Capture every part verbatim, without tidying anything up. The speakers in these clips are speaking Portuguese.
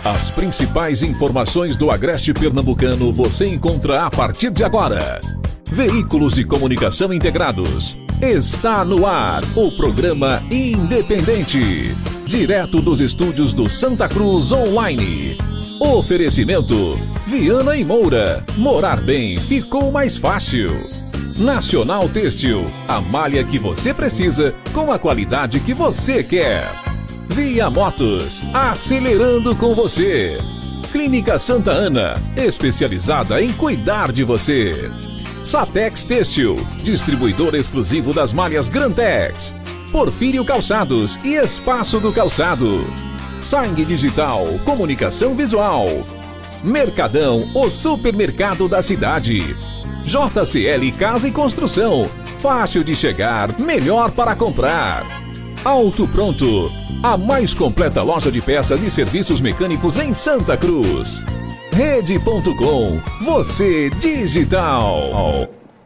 As principais informações do Agreste Pernambucano você encontra a partir de agora. Veículos de comunicação integrados. Está no ar o programa Independente, direto dos estúdios do Santa Cruz Online. Oferecimento: Viana e Moura. Morar bem ficou mais fácil. Nacional Têxtil, a malha que você precisa com a qualidade que você quer. Via Motos, acelerando com você. Clínica Santa Ana, especializada em cuidar de você. Satex Têxtil, distribuidor exclusivo das malhas Grantex. Porfírio Calçados e Espaço do Calçado. Sangue Digital, comunicação visual. Mercadão, o supermercado da cidade. J C L Casa e Construção, fácil de chegar, melhor para comprar. Auto Pronto, a mais completa loja de peças e serviços mecânicos em Santa Cruz. Rede ponto com, você digital.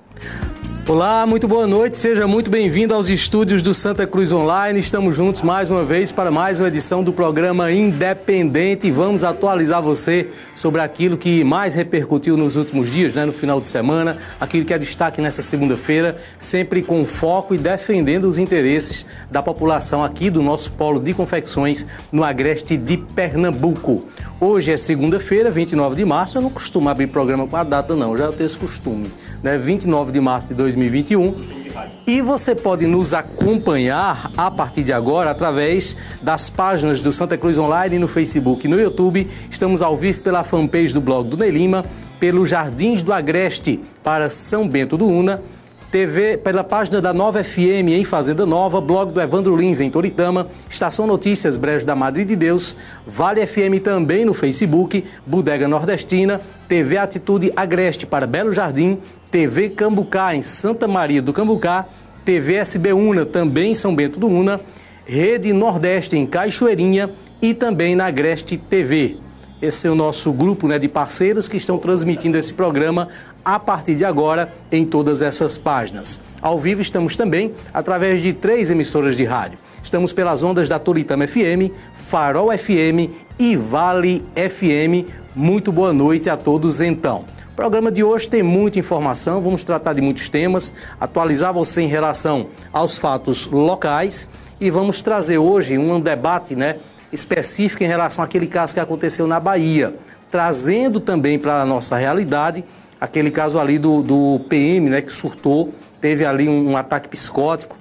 Olá, muito boa noite, seja muito bem-vindo aos estúdios do Santa Cruz Online. Estamos juntos mais uma vez para mais uma edição do programa Independente e vamos atualizar você sobre aquilo que mais repercutiu nos últimos dias, né, no final de semana, aquilo que é destaque nessa segunda-feira, sempre com foco e defendendo os interesses da população aqui do nosso polo de confecções no Agreste de Pernambuco. Hoje é segunda-feira, vinte e nove de março, eu não costumo abrir programa com a data não, já tenho esse costume, né, vinte e nove de março de dois mil e vinte e um. E você pode nos acompanhar a partir de agora através das páginas do Santa Cruz Online no Facebook e no YouTube. Estamos ao vivo pela fanpage do blog do Ney Lima, pelo Jardins do Agreste para São Bento do Una, T V, pela página da Nova F M em Fazenda Nova, blog do Evandro Lins em Toritama, Estação Notícias Brejo da Madre de Deus, Vale F M também no Facebook, Bodega Nordestina, T V Atitude Agreste para Belo Jardim, T V Cambucá em Santa Maria do Cambucá, T V S B Una também em São Bento do Una, Rede Nordeste em Cachoeirinha e também na Agreste T V. Esse é o nosso grupo, né, de parceiros que estão transmitindo esse programa a partir de agora em todas essas páginas. Ao vivo estamos também através de três emissoras de rádio. Estamos pelas ondas da Toritama F M, Farol F M e Vale F M. Muito boa noite a todos então. O programa de hoje tem muita informação, vamos tratar de muitos temas, atualizar você em relação aos fatos locais e vamos trazer hoje um debate, né, específico em relação àquele caso que aconteceu na Bahia, trazendo também para a nossa realidade aquele caso ali do, do P M, né, que surtou, teve ali um, um ataque psicótico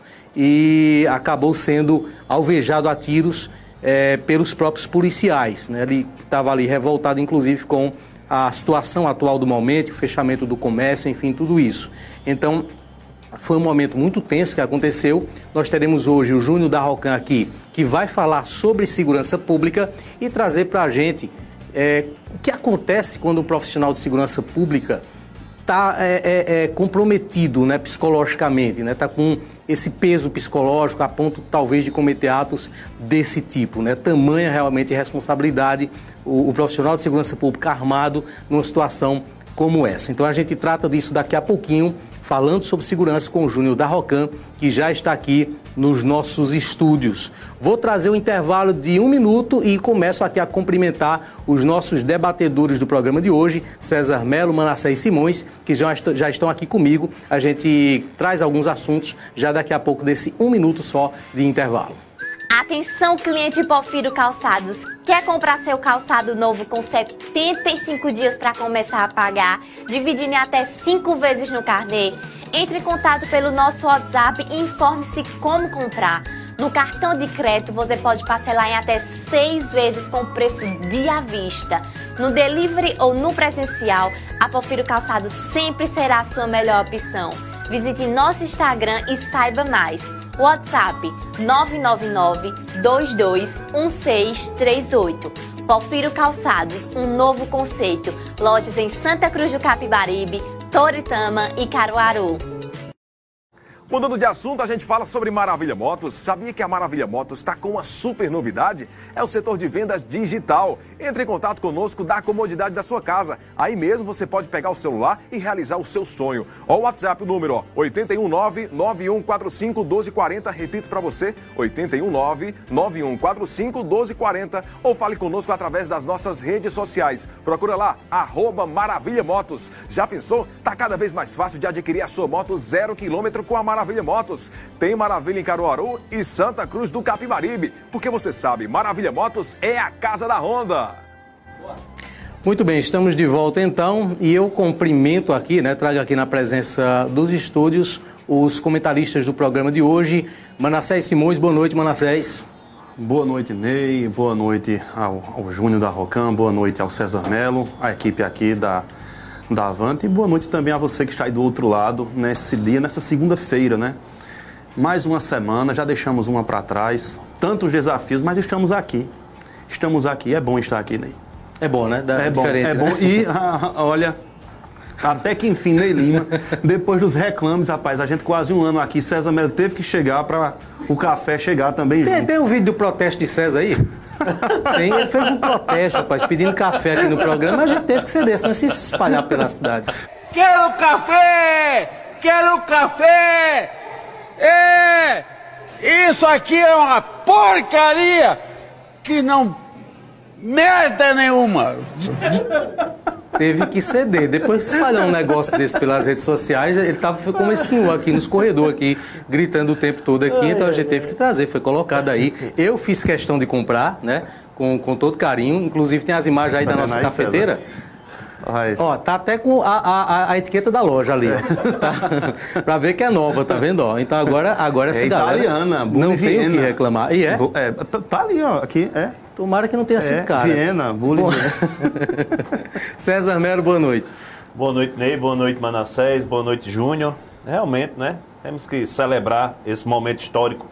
e acabou sendo alvejado a tiros é, pelos próprios policiais, né? Ele estava ali revoltado, inclusive, com a situação atual do momento, o fechamento do comércio, enfim, tudo isso. Então, foi um momento muito tenso que aconteceu. Nós teremos hoje o Júnior Darrocan aqui, que vai falar sobre segurança pública e trazer para a gente é, o que acontece quando um profissional de segurança pública está é, é, é, comprometido, né, psicologicamente, né, está com esse peso psicológico a ponto talvez de cometer atos desse tipo, né, tamanha realmente responsabilidade o, o profissional de segurança pública armado numa situação como essa. Então a gente trata disso daqui a pouquinho, falando sobre segurança com o Júnior Darrocan, que já está aqui nos nossos estúdios. Vou trazer um intervalo de um minuto e começo aqui a cumprimentar os nossos debatedores do programa de hoje, César Melo, Manassés Simões, que já, est- já estão aqui comigo. A gente traz alguns assuntos já daqui a pouco desse um minuto só de intervalo. Atenção, cliente Porfírio Calçados. Quer comprar seu calçado novo com setenta e cinco dias para começar a pagar, dividindo em até cinco vezes no carnê? Entre em contato pelo nosso WhatsApp e informe-se como comprar. No cartão de crédito você pode parcelar em até seis vezes com preço de à vista. No delivery ou no presencial, a Porfírio Calçados sempre será a sua melhor opção. Visite nosso Instagram e saiba mais. WhatsApp nove nove nove, dois dois um seis três oito. Porfírio Calçados, um novo conceito. Lojas em Santa Cruz do Capibaribe, Toritama e Caruaru. Mudando de assunto, a gente fala sobre Maravilha Motos. Sabia que a Maravilha Motos está com uma super novidade? É o setor de vendas digital. Entre em contato conosco da comodidade da sua casa. Aí mesmo você pode pegar o celular e realizar o seu sonho. Ó, o WhatsApp, o número, ó, oito um nove, nove um quatro cinco, um dois quatro zero. Repito para você, oito um nove, nove um quatro cinco, um dois quatro zero. Ou fale conosco através das nossas redes sociais. Procura lá, arroba Maravilha Motos. Já pensou? Tá cada vez mais fácil de adquirir a sua moto zero quilômetro com a Maravilha Motos. Tem Maravilha em Caruaru e Santa Cruz do Capibaribe. Porque você sabe, Maravilha Motos é a casa da Honda. Muito bem, estamos de volta então e eu cumprimento aqui, né, trago aqui na presença dos estúdios os comentaristas do programa de hoje. Manassés Simões, boa noite, Manassés. Boa noite, Ney, boa noite ao, ao Júnior da Rocam, boa noite ao César Melo, a equipe aqui da, da Avante, e boa noite também a você que está aí do outro lado nesse dia, nessa segunda-feira, né? Mais uma semana, já deixamos uma para trás, tantos desafios, mas estamos aqui. Estamos aqui, é bom estar aqui, Ney. É bom, né? Da, é, é bom, diferente, é né? bom. E, olha, até que enfim, Ney Lima, depois dos reclames, rapaz, a gente quase um ano aqui, César Melo teve que chegar para o café chegar também tem, junto. Tem um vídeo do protesto de César aí? Tem, ele fez um protesto, rapaz, pedindo café aqui no programa, a gente teve que ceder, senão se espalhar pela cidade. Quero café! Quero café! É! Isso aqui é uma porcaria que não merda nenhuma! Teve que ceder. Depois que se falhar um negócio desse pelas redes sociais, ele tava como esse senhor aqui nos corredores aqui, gritando o tempo todo aqui, então a gente teve que trazer, foi colocado aí. Eu fiz questão de comprar, né? Com, com todo carinho. Inclusive tem as imagens aí da nossa cafeteira. Ó, tá até com a, a, a etiqueta da loja ali, ó. Tá, pra ver que é nova, tá vendo? Ó, então agora, agora essa é galera italiana, não tem o que reclamar. E é? é? Tá ali, ó, aqui, é. Tomara que não tenha sido é, cara. Viena, Bullying. César Melo, boa noite. Boa noite, Ney, boa noite, Manassés, boa noite, Júnior. Realmente, né? Temos que celebrar esse momento histórico.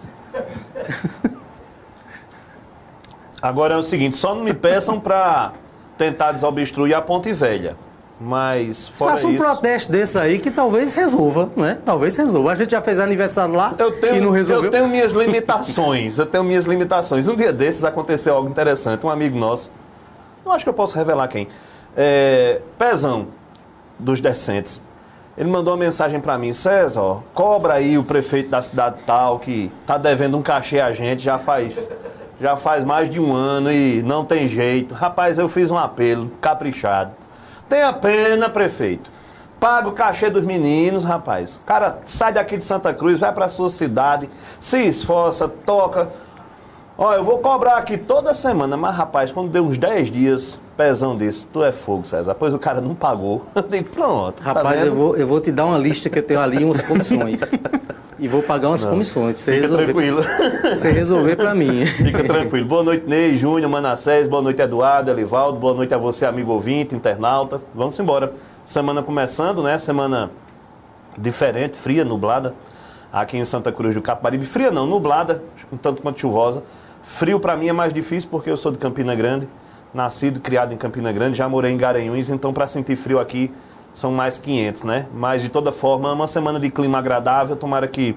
Agora é o seguinte, só não me peçam pra tentar desobstruir a Ponte Velha. Mas fora faça um isso, protesto desse aí que talvez resolva, né? Talvez resolva. A gente já fez aniversário lá eu tenho, e não resolveu. Eu tenho minhas limitações, eu tenho minhas limitações. Um dia desses aconteceu algo interessante. Um amigo nosso, não acho que eu posso revelar quem, é, Pezão, dos Decentes, ele mandou uma mensagem pra mim: César, ó, cobra aí o prefeito da cidade tal que tá devendo um cachê a gente, já faz, já faz mais de um ano e não tem jeito. Rapaz, eu fiz um apelo caprichado. Tenha pena, prefeito. Paga o cachê dos meninos, rapaz. O cara sai daqui de Santa Cruz, vai pra sua cidade, se esforça, toca. Ó, eu vou cobrar aqui toda semana, mas, rapaz, quando deu uns dez dias, Pezão desse, tu é fogo, César. Pois o cara não pagou. Eu digo, pronto. Rapaz, tá eu, vou, eu vou te dar uma lista que eu tenho ali, umas comissões. E vou pagar umas não. comissões pra você Fica resolver. tranquilo. Pra você resolver pra mim. Fica tranquilo. Boa noite, Ney, Júnior, Manassés. Boa noite, Eduardo, Elivaldo. Boa noite a você, amigo ouvinte, internauta. Vamos embora. Semana começando, né? Semana diferente, fria, nublada. Aqui em Santa Cruz do Capibaribe. Fria não, nublada, um tanto quanto chuvosa. Frio pra mim é mais difícil porque eu sou de Campina Grande. Nascido, criado em Campina Grande. Já morei em Garanhuns, então pra sentir frio aqui são mais quinhentos, né? Mas, de toda forma, uma semana de clima agradável. Tomara que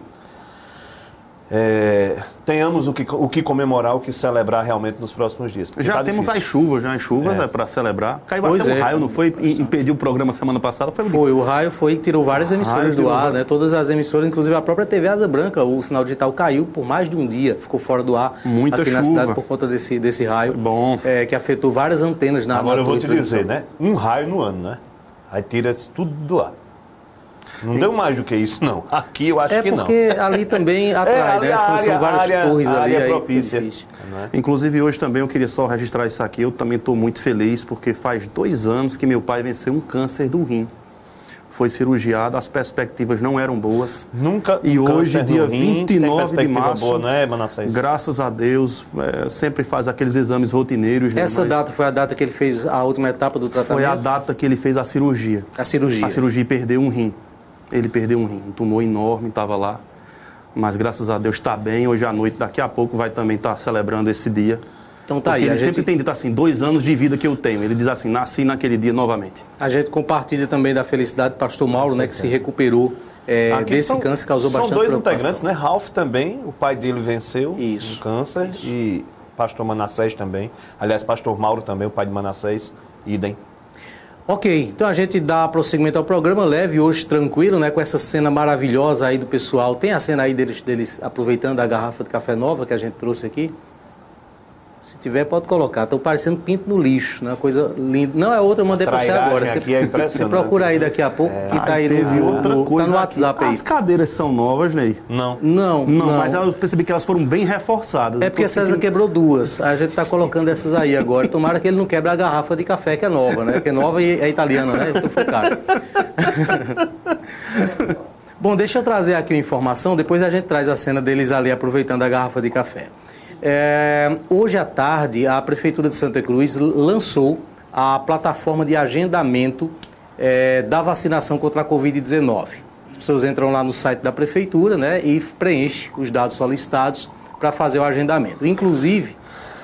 é, tenhamos o que, o que comemorar, o que celebrar realmente nos próximos dias. Já tá temos difícil. as chuvas, já as chuvas é, é para celebrar. Caiu pois até um é. raio, não foi? Impediu o programa semana passada. Foi, foi o raio foi que tirou várias emissoras do ar, né? Todas as emissoras, inclusive a própria T V Asa Branca, o sinal digital caiu por mais de um dia, ficou fora do ar. Muita aqui chuva. na cidade por conta desse, desse raio. Foi bom. É, que afetou várias antenas na Agora na eu vou te televisão. dizer, né? Um raio no ano, né? Aí tira tudo do ar. Não e... deu mais do que isso, não. Aqui eu acho é que não. É porque ali também atrai, é, ali né? São, área, são várias área, torres área ali. É aí, propícia. É? Inclusive hoje também eu queria só registrar isso aqui. Eu também estou muito feliz porque faz dois anos que meu pai venceu um câncer do rim. Foi cirurgiado, as perspectivas não eram boas. Nunca. E um hoje, dia vinte e nove de março, boa, não é, Manassés? graças a Deus, é, sempre faz aqueles exames rotineiros. Essa né, data foi a data que ele fez a última etapa do tratamento? Foi a data que ele fez a cirurgia. A cirurgia. A cirurgia perdeu um rim. Ele perdeu um rim, um tumor enorme, estava lá. Mas graças a Deus está bem. Hoje à noite, daqui a pouco, vai também estar celebrando esse dia. Então tá Porque aí. ele a sempre gente... tem dito assim, dois anos de vida que eu tenho. Ele diz assim, nasci naquele dia novamente. A gente compartilha também da felicidade do pastor Mauro, né, que se recuperou é, Aqui desse são, câncer causou são bastante dois preocupação. integrantes, né? Ralph também, o pai dele venceu Isso, um câncer. isso. E pastor Manassés também. Aliás, pastor Mauro também, o pai de Manassés, idem. Ok, então a gente dá prosseguimento ao programa leve hoje, tranquilo, né? Com essa cena maravilhosa aí do pessoal. Tem a cena aí deles, deles aproveitando a garrafa de café nova que a gente trouxe aqui? Se tiver, pode colocar. Estão parecendo pinto no lixo, né? Uma coisa linda. Não é outra, eu mandei para você agora. Você, aqui é você procura aí daqui a pouco, é, que tá aí, teve no, outra no, coisa tá no WhatsApp aqui. aí. As cadeiras são novas, Ney? Não. Não, Não, não. mas eu percebi que elas foram bem reforçadas. É porque César quebrou duas. A gente está colocando essas aí agora. Tomara que ele não quebre a garrafa de café, que é nova, né? Que é nova e é italiana, né? Eu tô focado. Bom, deixa eu trazer aqui uma informação, depois a gente traz a cena deles ali aproveitando a garrafa de café. É, hoje à tarde, a Prefeitura de Santa Cruz lançou a plataforma de agendamento é, da vacinação contra a covid dezenove. As pessoas entram lá no site da Prefeitura, né, e preenchem os dados solicitados para fazer o agendamento. Inclusive,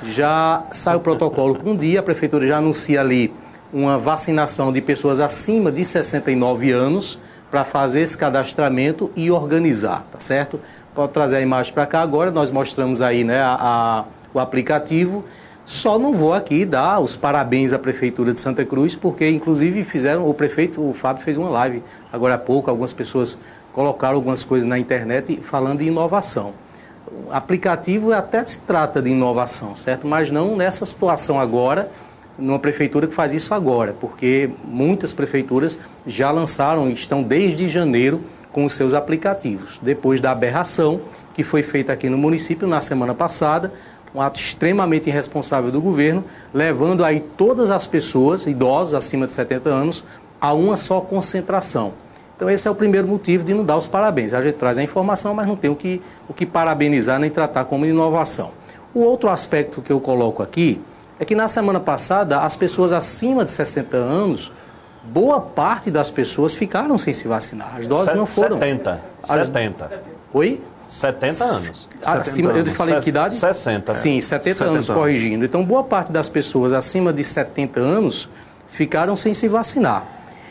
já sai o protocolo com um dia, a Prefeitura já anuncia ali uma vacinação de pessoas acima de sessenta e nove anos para fazer esse cadastramento e organizar, tá certo? Pode trazer a imagem para cá agora, nós mostramos aí, né, a, a, o aplicativo. Só não vou aqui dar os parabéns à Prefeitura de Santa Cruz, porque inclusive fizeram, o prefeito, o Fábio fez uma live agora há pouco, algumas pessoas colocaram algumas coisas na internet falando de inovação. O aplicativo até se trata de inovação, certo? Mas não nessa situação agora, numa prefeitura que faz isso agora, porque muitas prefeituras já lançaram, estão desde janeiro, com os seus aplicativos, depois da aberração que foi feita aqui no município na semana passada, um ato extremamente irresponsável do governo, levando aí todas as pessoas, idosos acima de setenta anos, a uma só concentração. Então esse é o primeiro motivo de não dar os parabéns. A gente traz a informação, mas não tem o que, o que parabenizar nem tratar como inovação. O outro aspecto que eu coloco aqui é que na semana passada as pessoas acima de sessenta anos, boa parte das pessoas ficaram sem se vacinar. As doses não foram. setenta. As... setenta. Oi? setenta anos. Acima, eu falei de que idade? sessenta. Sim, setenta anos, corrigindo. Então, boa parte das pessoas acima de setenta anos ficaram sem se vacinar.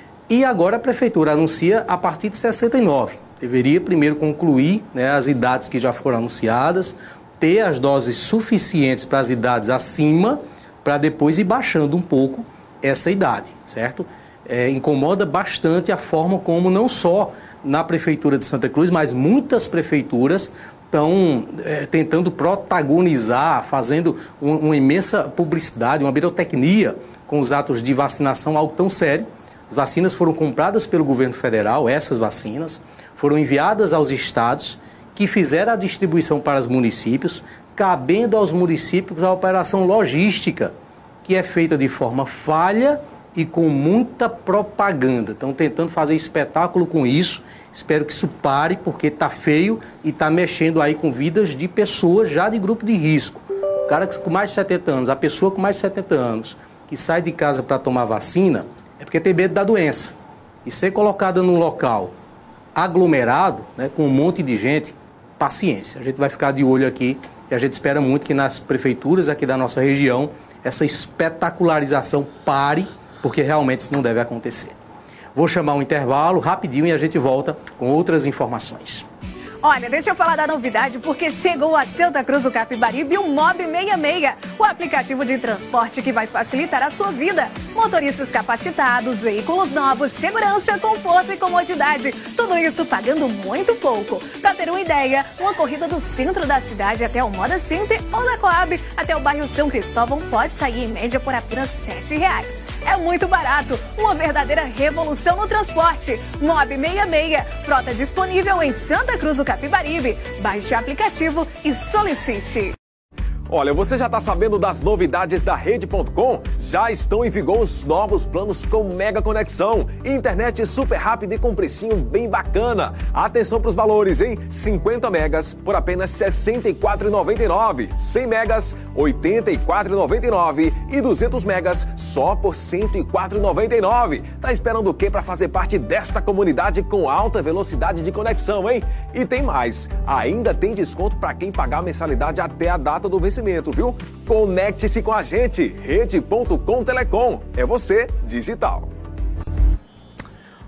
E agora a Prefeitura anuncia a partir de sessenta e nove. Deveria primeiro concluir, né, as idades que já foram anunciadas, ter as doses suficientes para as idades acima, para depois ir baixando um pouco essa idade, certo? É, incomoda bastante a forma como não só na Prefeitura de Santa Cruz, mas muitas prefeituras estão é, tentando protagonizar, fazendo um, uma imensa publicidade, uma birotecnia com os atos de vacinação, algo tão sério. As vacinas foram compradas pelo governo federal, essas vacinas foram enviadas aos estados, que fizeram a distribuição para os municípios, cabendo aos municípios a operação logística, que é feita de forma falha e com muita propaganda. Estão tentando fazer espetáculo com isso. Espero que isso pare, porque está feio e está mexendo aí com vidas de pessoas já de grupo de risco. O cara com mais de setenta anos, a pessoa com mais de setenta anos, que sai de casa para tomar vacina, é porque tem medo da doença. E ser colocada num local aglomerado, né, com um monte de gente, paciência. A gente vai ficar de olho aqui e a gente espera muito que nas prefeituras aqui da nossa região essa espetacularização pare, porque realmente isso não deve acontecer. Vou chamar um intervalo rapidinho e a gente volta com outras informações. Olha, deixa eu falar da novidade, porque chegou a Santa Cruz do Capibaribe o Mob sessenta e seis, o aplicativo de transporte que vai facilitar a sua vida. Motoristas capacitados, veículos novos, segurança, conforto e comodidade. Tudo isso pagando muito pouco. Para ter uma ideia, uma corrida do centro da cidade até o Moda Center ou da Coab até o bairro São Cristóvão pode sair em média por apenas sete reais. É muito barato, uma verdadeira revolução no transporte. Mob sessenta e seis, frota disponível em Santa Cruz do Capibaribe. Baixe o aplicativo e solicite. Olha, você já está sabendo das novidades da Rede ponto com? Já estão em vigor os novos planos com mega conexão, internet super rápida e com precinho bem bacana. Atenção para os valores, hein? cinquenta megas por apenas sessenta e quatro reais e noventa e nove centavos, cem megas oitenta e quatro reais e noventa e nove centavos e duzentos megas só por cento e quatro reais e noventa e nove centavos. Tá esperando o quê para fazer parte desta comunidade com alta velocidade de conexão, hein? E tem mais, ainda tem desconto para quem pagar a mensalidade até a data do vencimento. Viu? Conecte-se com a gente, Rede ponto com Telecom. É você, digital.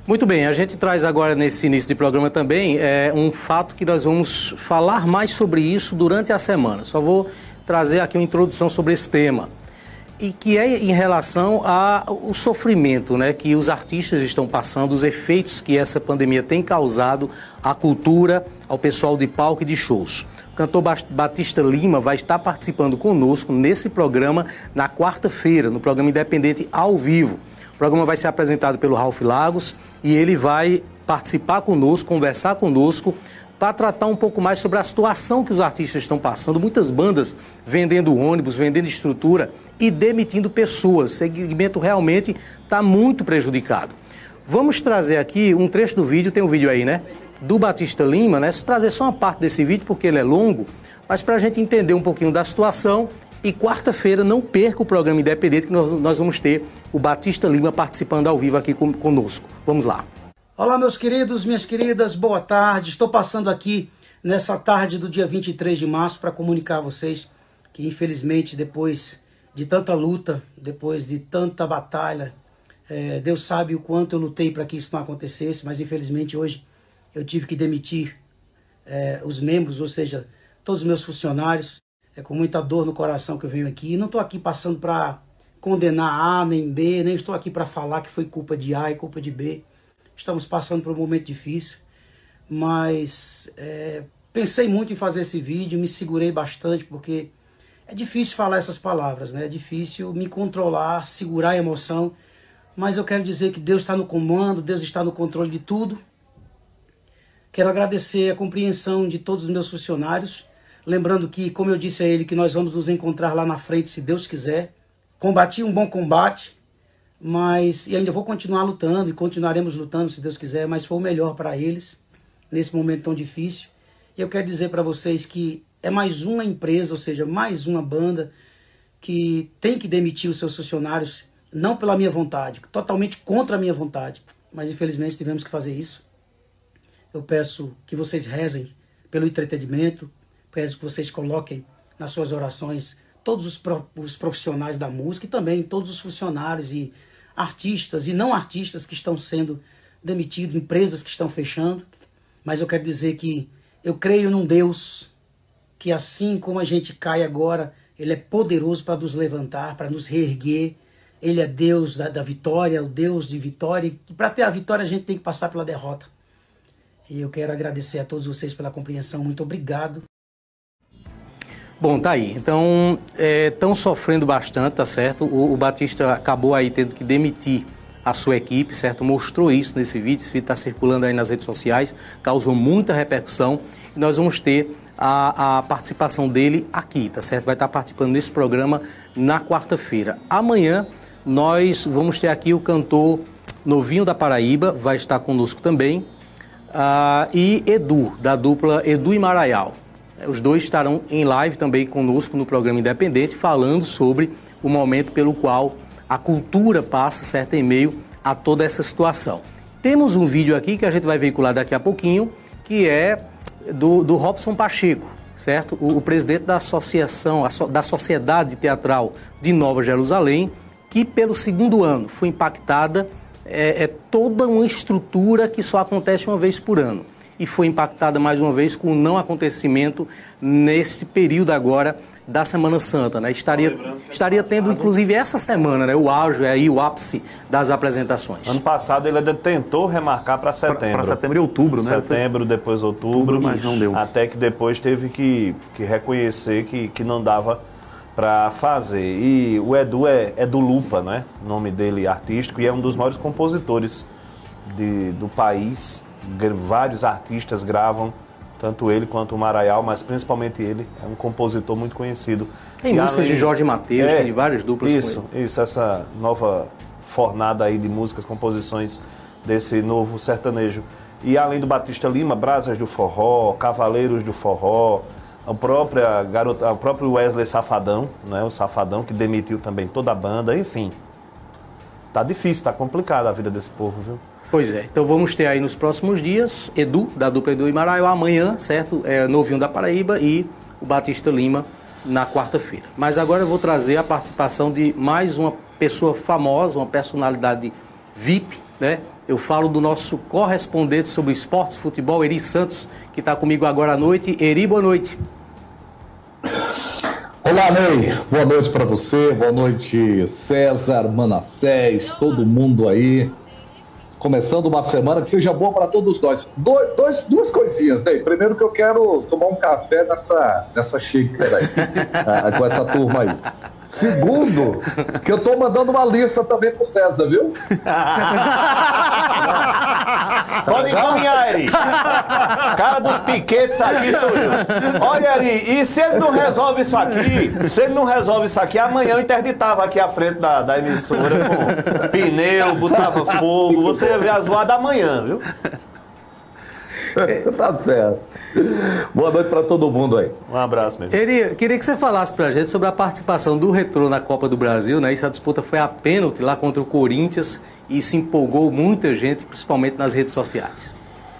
Muito bem, a gente traz agora nesse início de programa também é, um fato que nós vamos falar mais sobre isso durante a semana. Só vou trazer aqui uma introdução sobre esse tema. E que é em relação ao sofrimento, né, que os artistas estão passando, os efeitos que essa pandemia tem causado à cultura, ao pessoal de palco e de shows. O cantor Batista Lima vai estar participando conosco nesse programa na quarta-feira, no programa Independente ao vivo. O programa vai ser apresentado pelo Ralph Lagos e ele vai participar conosco, conversar conosco, para tratar um pouco mais sobre a situação que os artistas estão passando. Muitas bandas vendendo ônibus, vendendo estrutura e demitindo pessoas. O segmento realmente está muito prejudicado. Vamos trazer aqui um trecho do vídeo, tem um vídeo aí, né? Do Batista Lima, né? Se trazer só uma parte desse vídeo, porque ele é longo, mas para a gente entender um pouquinho da situação. E quarta-feira, não perca o programa Independente, que nós, nós vamos ter o Batista Lima participando ao vivo aqui com, conosco. Vamos lá. Olá, meus queridos, minhas queridas, boa tarde. Estou passando aqui nessa tarde do dia vinte e três de março para comunicar a vocês que, infelizmente, depois de tanta luta, depois de tanta batalha, é, Deus sabe o quanto eu lutei para que isso não acontecesse, mas, infelizmente, hoje eu tive que demitir é, os membros, ou seja, todos os meus funcionários. É com muita dor no coração que eu venho aqui. E não estou aqui passando para condenar A nem B, nem estou aqui para falar que foi culpa de A e culpa de B. Estamos passando por um momento difícil, mas é, pensei muito em fazer esse vídeo, me segurei bastante, porque é difícil falar essas palavras, né? É difícil me controlar, segurar a emoção, mas eu quero dizer que Deus está no comando, Deus está no controle de tudo. Quero agradecer a compreensão de todos os meus funcionários, lembrando que, como eu disse a ele, que nós vamos nos encontrar lá na frente, se Deus quiser. Combati um bom combate, mas e ainda vou continuar lutando e continuaremos lutando se Deus quiser, mas foi o melhor para eles nesse momento tão difícil. E eu quero dizer para vocês que é mais uma empresa, ou seja, mais uma banda que tem que demitir os seus funcionários, não pela minha vontade, totalmente contra a minha vontade, mas infelizmente tivemos que fazer isso. Eu peço que vocês rezem pelo entretenimento, peço que vocês coloquem nas suas orações todos os, pro, os profissionais da música e também todos os funcionários e artistas e não artistas que estão sendo demitidos, empresas que estão fechando. Mas eu quero dizer que eu creio num Deus que, assim como a gente cai agora, Ele é poderoso para nos levantar, para nos reerguer. Ele é Deus da, da vitória, o Deus de vitória. E para ter a vitória a gente tem que passar pela derrota. E eu quero agradecer a todos vocês pela compreensão. Muito obrigado. Bom, tá aí. Então, estão é, sofrendo bastante, tá certo? O, o Batista acabou aí tendo que demitir a sua equipe, certo? Mostrou isso nesse vídeo, esse vídeo está circulando aí nas redes sociais, causou muita repercussão. E nós vamos ter a, a participação dele aqui, tá certo? Vai estar participando desse programa na quarta-feira. Amanhã, nós vamos ter aqui o cantor Novinho da Paraíba, vai estar conosco também, uh, e Edu, da dupla Edu e Maraial. Os dois estarão em live também conosco no programa Independente, falando sobre o momento pelo qual a cultura passa, certo, em meio a toda essa situação. Temos um vídeo aqui que a gente vai veicular daqui a pouquinho, que é do, do Robson Pacheco, certo? O, o presidente da Associação, da Sociedade Teatral de Nova Jerusalém, que pelo segundo ano foi impactada, é, é toda uma estrutura que só acontece uma vez por ano. E foi impactada mais uma vez com o não acontecimento nesse período agora da Semana Santa, né? Estaria, estaria tendo, inclusive, essa semana, né? O auge, aí, o ápice das apresentações. Ano passado ele ainda tentou remarcar para setembro. Para setembro e outubro, né? Setembro, depois outubro, outubro mas não deu. Até que depois teve que, que reconhecer que, que não dava para fazer. E o Edu é, é do Lupa, né? O nome dele artístico, e é um dos maiores compositores de, do país. Vários artistas gravam, tanto ele quanto o Maraial, mas principalmente ele, é um compositor muito conhecido. Tem e músicas além... de Jorge Mateus, é, tem várias duplas isso, com ele. Isso, essa nova fornada aí de músicas, composições desse novo sertanejo. E além do Batista Lima, Brasas do Forró, Cavaleiros do Forró, a própria garota, o próprio Wesley Safadão, né, o Safadão, que demitiu também toda a banda, enfim. Tá difícil, tá complicada a vida desse povo, viu? Pois é, então vamos ter aí nos próximos dias Edu, da dupla Edu e Maraial, amanhã, certo? É, Novinho da Paraíba e o Batista Lima na quarta-feira. Mas agora eu vou trazer a participação de mais uma pessoa famosa, uma personalidade V I P, né? Eu falo do nosso correspondente sobre esportes e futebol, Eri Santos, que está comigo agora à noite. Eri, boa noite. Olá, Ney. Boa noite para você. Boa noite, César, Manassés, todo mundo aí. Começando uma semana que seja boa para todos nós. Do, dois, duas coisinhas, Ney. Primeiro que eu quero tomar um café nessa, nessa xícara aí, com essa turma aí. Segundo, que eu tô mandando uma lista também pro César, viu? Pode encaminhar, Eri. Cara dos piquetes aqui sou eu. Olha, Eri, e se ele não resolve isso aqui, se ele não resolve isso aqui, amanhã eu interditava aqui à frente da, da emissora com pneu, botava fogo, você ia ver a zoada amanhã, viu? Tá certo. Boa noite para todo mundo aí. Um abraço mesmo. Eri, queria que você falasse pra gente sobre a participação do Retrô na Copa do Brasil, né? Essa disputa foi a pênalti lá contra o Corinthians e isso empolgou muita gente, principalmente nas redes sociais.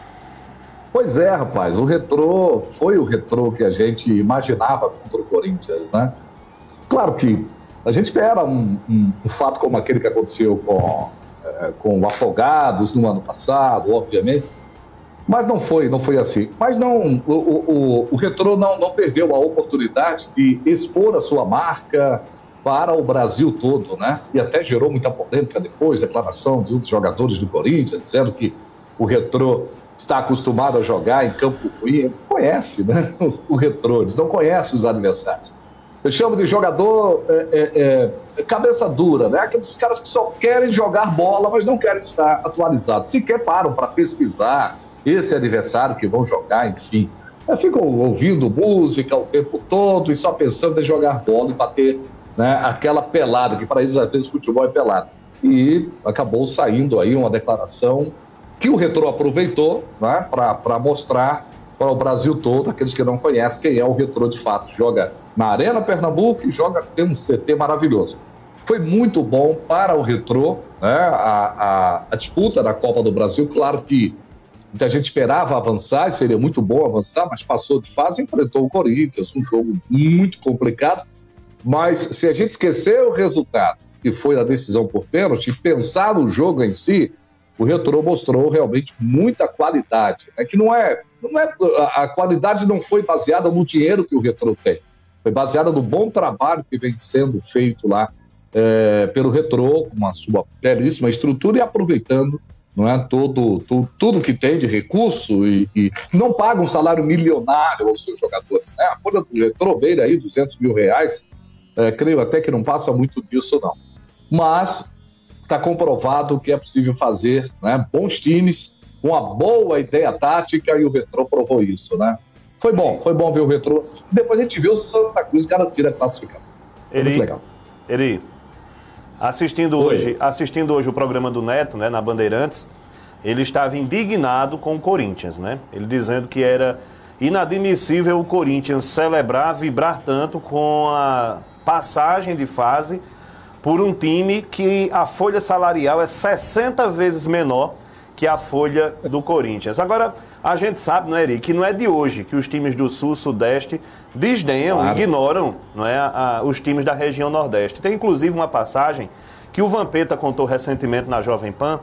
Pois é, rapaz, o Retrô foi o Retrô que a gente imaginava contra o Corinthians, né? Claro que a gente espera um, um, um fato como aquele que aconteceu com, é, com o Afogados no ano passado, obviamente. Mas não foi, não foi assim. Mas não, o, o, o Retrô não, não perdeu a oportunidade de expor a sua marca para o Brasil todo, né? E até gerou muita polêmica depois, declaração de um dos jogadores do Corinthians, dizendo que o Retrô está acostumado a jogar em campo ruim. Ele conhece, né? O Retrô, eles não conhecem os adversários. Eu chamo de jogador é, é, é, cabeça dura, né? Aqueles caras que só querem jogar bola, mas não querem estar atualizados. Sequer param para pesquisar esse adversário que vão jogar, enfim. Ficam ouvindo música o tempo todo e só pensando em jogar bola e bater, né, aquela pelada, que para eles às vezes futebol é pelada. E acabou saindo aí uma declaração que o Retrô aproveitou, né, para mostrar para o Brasil todo, aqueles que não conhecem quem é o Retrô de fato. Joga na Arena Pernambuco e joga, tem um C T maravilhoso. Foi muito bom para o Retrô, né, a, a, a disputa da Copa do Brasil. Claro que a gente esperava avançar, seria muito bom avançar, mas passou de fase, enfrentou o Corinthians, um jogo muito complicado. Mas se a gente esquecer o resultado, que foi a decisão por pênalti, e pensar no jogo em si, o Retrô mostrou realmente muita qualidade. Né? Que não é, não é, a qualidade não foi baseada no dinheiro que o Retrô tem, foi baseada no bom trabalho que vem sendo feito lá é, pelo Retrô, com a sua belíssima estrutura e aproveitando, não é, todo, todo, tudo que tem de recurso e, e não paga um salário milionário aos seus jogadores. Né? A folha do Retrô beira aí duzentos mil reais, é, creio até que não passa muito disso não. Mas está comprovado que é possível fazer, né, bons times, com uma boa ideia tática, e o Retrô provou isso. Né? Foi bom, foi bom ver o Retrô. Depois a gente viu o Santa Cruz garantir a classificação. Foi muito legal. Eri, Assistindo hoje, assistindo hoje o programa do Neto, né, na Bandeirantes, ele estava indignado com o Corinthians, né? Ele dizendo que era inadmissível o Corinthians celebrar, vibrar tanto com a passagem de fase por um time que a folha salarial é sessenta vezes menor que a folha do Corinthians. Agora, a gente sabe, não é, Eri, que não é de hoje que os times do Sul, Sudeste desdenham, claro, ignoram, não é, a, a, os times da região Nordeste. Tem inclusive uma passagem que o Vampeta contou recentemente na Jovem Pan.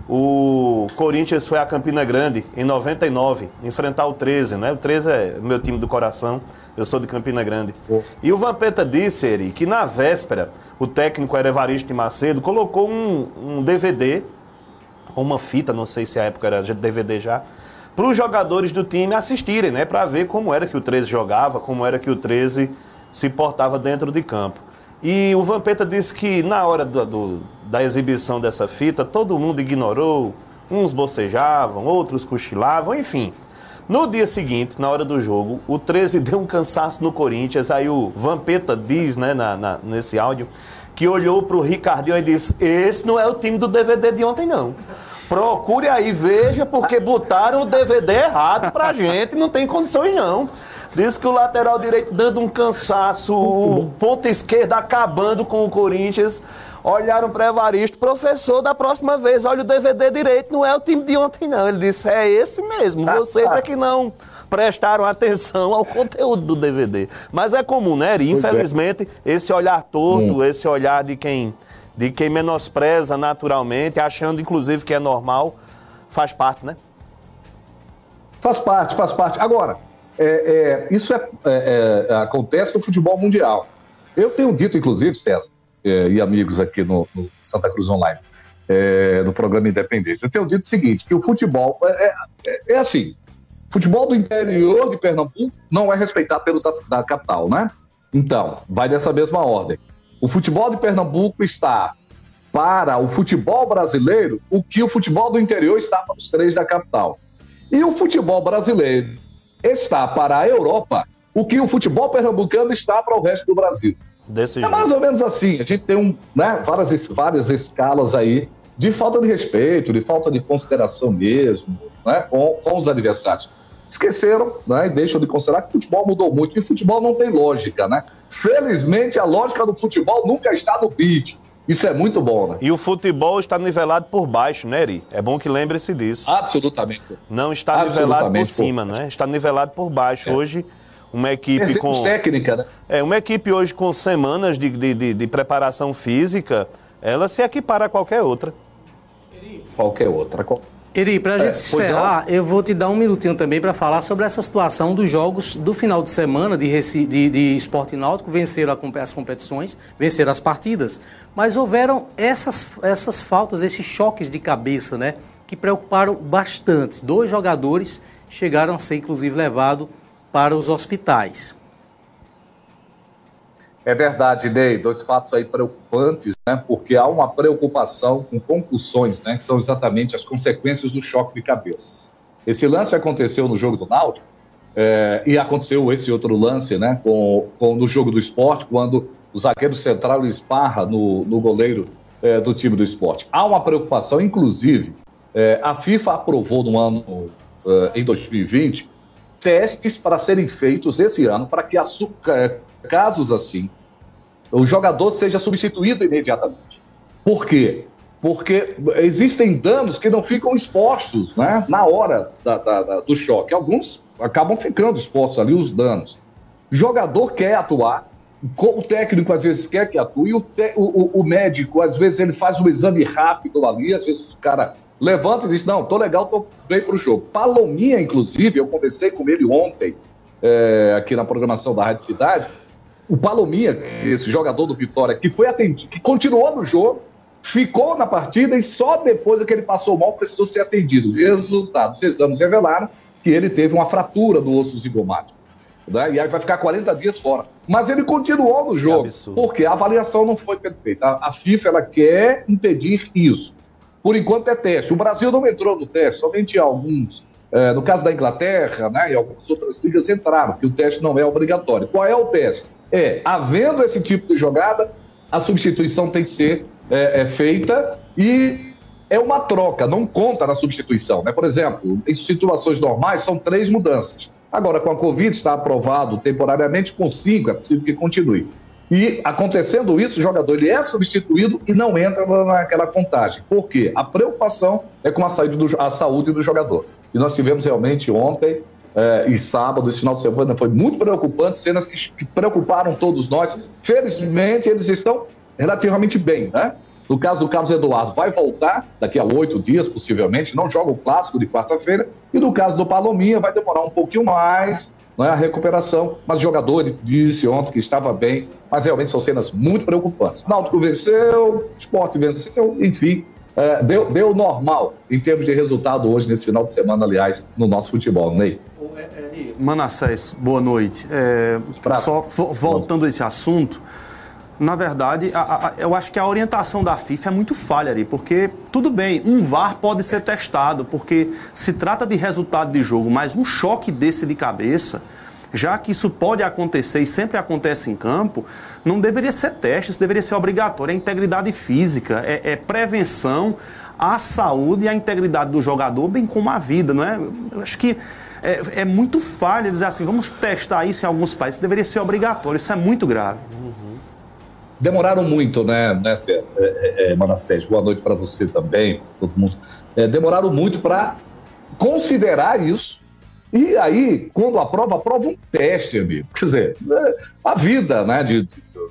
O Corinthians foi a Campina Grande em noventa e nove, enfrentar o treze, né? O treze é meu time do coração, eu sou de Campina Grande. Oh. E o Vampeta disse, Eri, que na véspera o técnico era Evaristo de Macedo, colocou um, um D V D, uma fita, não sei se a época era D V D já, para os jogadores do time assistirem, né? Para ver como era que o treze jogava, como era que o treze se portava dentro de campo. E o Vampeta disse que na hora do, do, da exibição dessa fita, todo mundo ignorou, uns bocejavam, outros cochilavam, enfim. No dia seguinte, na hora do jogo, o treze deu um cansaço no Corinthians, aí o Vampeta diz, né, na, na, nesse áudio, que olhou para o Ricardinho e disse, esse não é o time do D V D de ontem, não. Procure aí, veja, porque botaram o D V D errado pra gente, não tem condições não. Diz que o lateral direito dando um cansaço, o ponta esquerda acabando com o Corinthians. Olharam para Evaristo, professor, da próxima vez, olha o D V D direito, não é o time de ontem não. Ele disse, é esse mesmo, vocês é que não prestaram atenção ao conteúdo do D V D. Mas é comum, né, Eri? Infelizmente, é. esse olhar torto, hum. esse olhar de quem de quem menospreza naturalmente, achando inclusive que é normal, faz parte, né? Faz parte, faz parte. Agora, é, é, isso é, é, é, acontece no futebol mundial. Eu tenho dito, inclusive, César, é, e amigos aqui no, no Santa Cruz Online, é, no programa Independente, eu tenho dito o seguinte, que o futebol é, é, é assim, futebol do interior de Pernambuco não é respeitado pelos da, da capital, né? Então, vai dessa mesma ordem. O futebol de Pernambuco está para o futebol brasileiro o que o futebol do interior está para os três da capital. E o futebol brasileiro está para a Europa o que o futebol pernambucano está para o resto do Brasil. Desse é jeito. mais ou menos assim. A gente tem um, né, várias, várias escalas aí de falta de respeito, de falta de consideração mesmo, né, com, com os adversários. Esqueceram, né, e deixam de considerar que o futebol mudou muito. E o futebol não tem lógica, né? Felizmente, a lógica do futebol nunca está no pitch. Isso é muito bom, né? E o futebol está nivelado por baixo, né, Eri? É bom que lembre-se disso. Absolutamente. Não está nivelado por cima, né? Está nivelado por baixo. É. Hoje, uma equipe Perdemos com... técnica, né? É, uma equipe hoje com semanas de, de, de, de preparação física, ela se equipara a qualquer outra. Qualquer outra. Eri, para a gente é, encerrar, eu vou te dar um minutinho também para falar sobre essa situação dos jogos do final de semana de, Reci, de, de Esporte Náutico. Venceram a, as competições, venceram as partidas, mas houveram essas, essas faltas, esses choques de cabeça, né, que preocuparam bastante. Dois jogadores chegaram a ser, inclusive, levados para os hospitais. É verdade, Ney, dois fatos aí preocupantes, né, porque há uma preocupação com concussões, né, que são exatamente as consequências do choque de cabeça. Esse lance aconteceu no jogo do Náutico, é, e aconteceu esse outro lance, né, com, com, no jogo do Sport, quando o zagueiro central esparra no, no goleiro é, do time do Sport. Há uma preocupação, inclusive, é, a FIFA aprovou no ano, é, em dois mil e vinte, testes para serem feitos esse ano, para que a casos assim, o jogador seja substituído imediatamente. Por quê? Porque existem danos que não ficam expostos, né, na hora da, da, da, do choque. Alguns acabam ficando expostos ali, os danos. O jogador quer atuar, o técnico às vezes quer que atue, o, te, o, o médico às vezes ele faz um exame rápido ali, às vezes o cara levanta e diz, não, tô legal, tô bem pro jogo. Palominha, inclusive, eu conversei com ele ontem, é, aqui na programação da Rádio Cidade. O Palominha, esse jogador do Vitória, que foi atendido, que continuou no jogo, ficou na partida e só depois é que ele passou mal precisou ser atendido. Resultado, os exames revelaram que ele teve uma fratura no osso zigomático, né? E aí vai ficar quarenta dias fora. Mas ele continuou no jogo, porque a avaliação não foi perfeita. A, a FIFA ela quer impedir isso. Por enquanto é teste. O Brasil não entrou no teste, somente alguns. É, no caso da Inglaterra, né, e algumas outras ligas entraram, que o teste não é obrigatório. Qual é o teste? É, havendo esse tipo de jogada, a substituição tem que ser é, é, feita e é uma troca, não conta na substituição, né? Por exemplo, em situações normais são três mudanças. Agora, com a Covid está aprovado temporariamente com cinco, é possível que continue. E acontecendo isso, o jogador ele é substituído e não entra naquela contagem. Por quê? A preocupação é com a saúde do, a saúde do jogador. E nós tivemos realmente ontem eh, e sábado, esse final de semana, foi muito preocupante, cenas que, que preocuparam todos nós. Felizmente, eles estão relativamente bem, né? No caso do Carlos Eduardo, vai voltar daqui a oito dias, possivelmente, não joga o clássico de quarta-feira. E no caso do Palominha, vai demorar um pouquinho mais, não é, a recuperação. Mas o jogador ele disse ontem que estava bem, mas realmente são cenas muito preocupantes. Náutico venceu, Sport venceu, enfim. É, deu, deu normal em termos de resultado hoje, nesse final de semana, aliás, no nosso futebol, Ney. Manassés, boa noite. É, só voltando a esse assunto, na verdade, a, a, eu acho que a orientação da FIFA é muito falha ali, porque, tudo bem, um V A R pode ser testado, porque se trata de resultado de jogo, mas um choque desse de cabeça, já que isso pode acontecer e sempre acontece em campo, não deveria ser teste, isso deveria ser obrigatório. É integridade física, é, é prevenção à saúde e à integridade do jogador, bem como à vida, não é? Eu acho que é, é muito falha dizer assim, vamos testar isso em alguns países, isso deveria ser obrigatório, isso é muito grave. Uhum. Demoraram muito, né, né é, é, é, Manassés? Boa noite para você também, todo mundo. É, demoraram muito para considerar isso. E aí, quando aprova, aprova um teste, amigo. Quer dizer, a vida, né, de, de,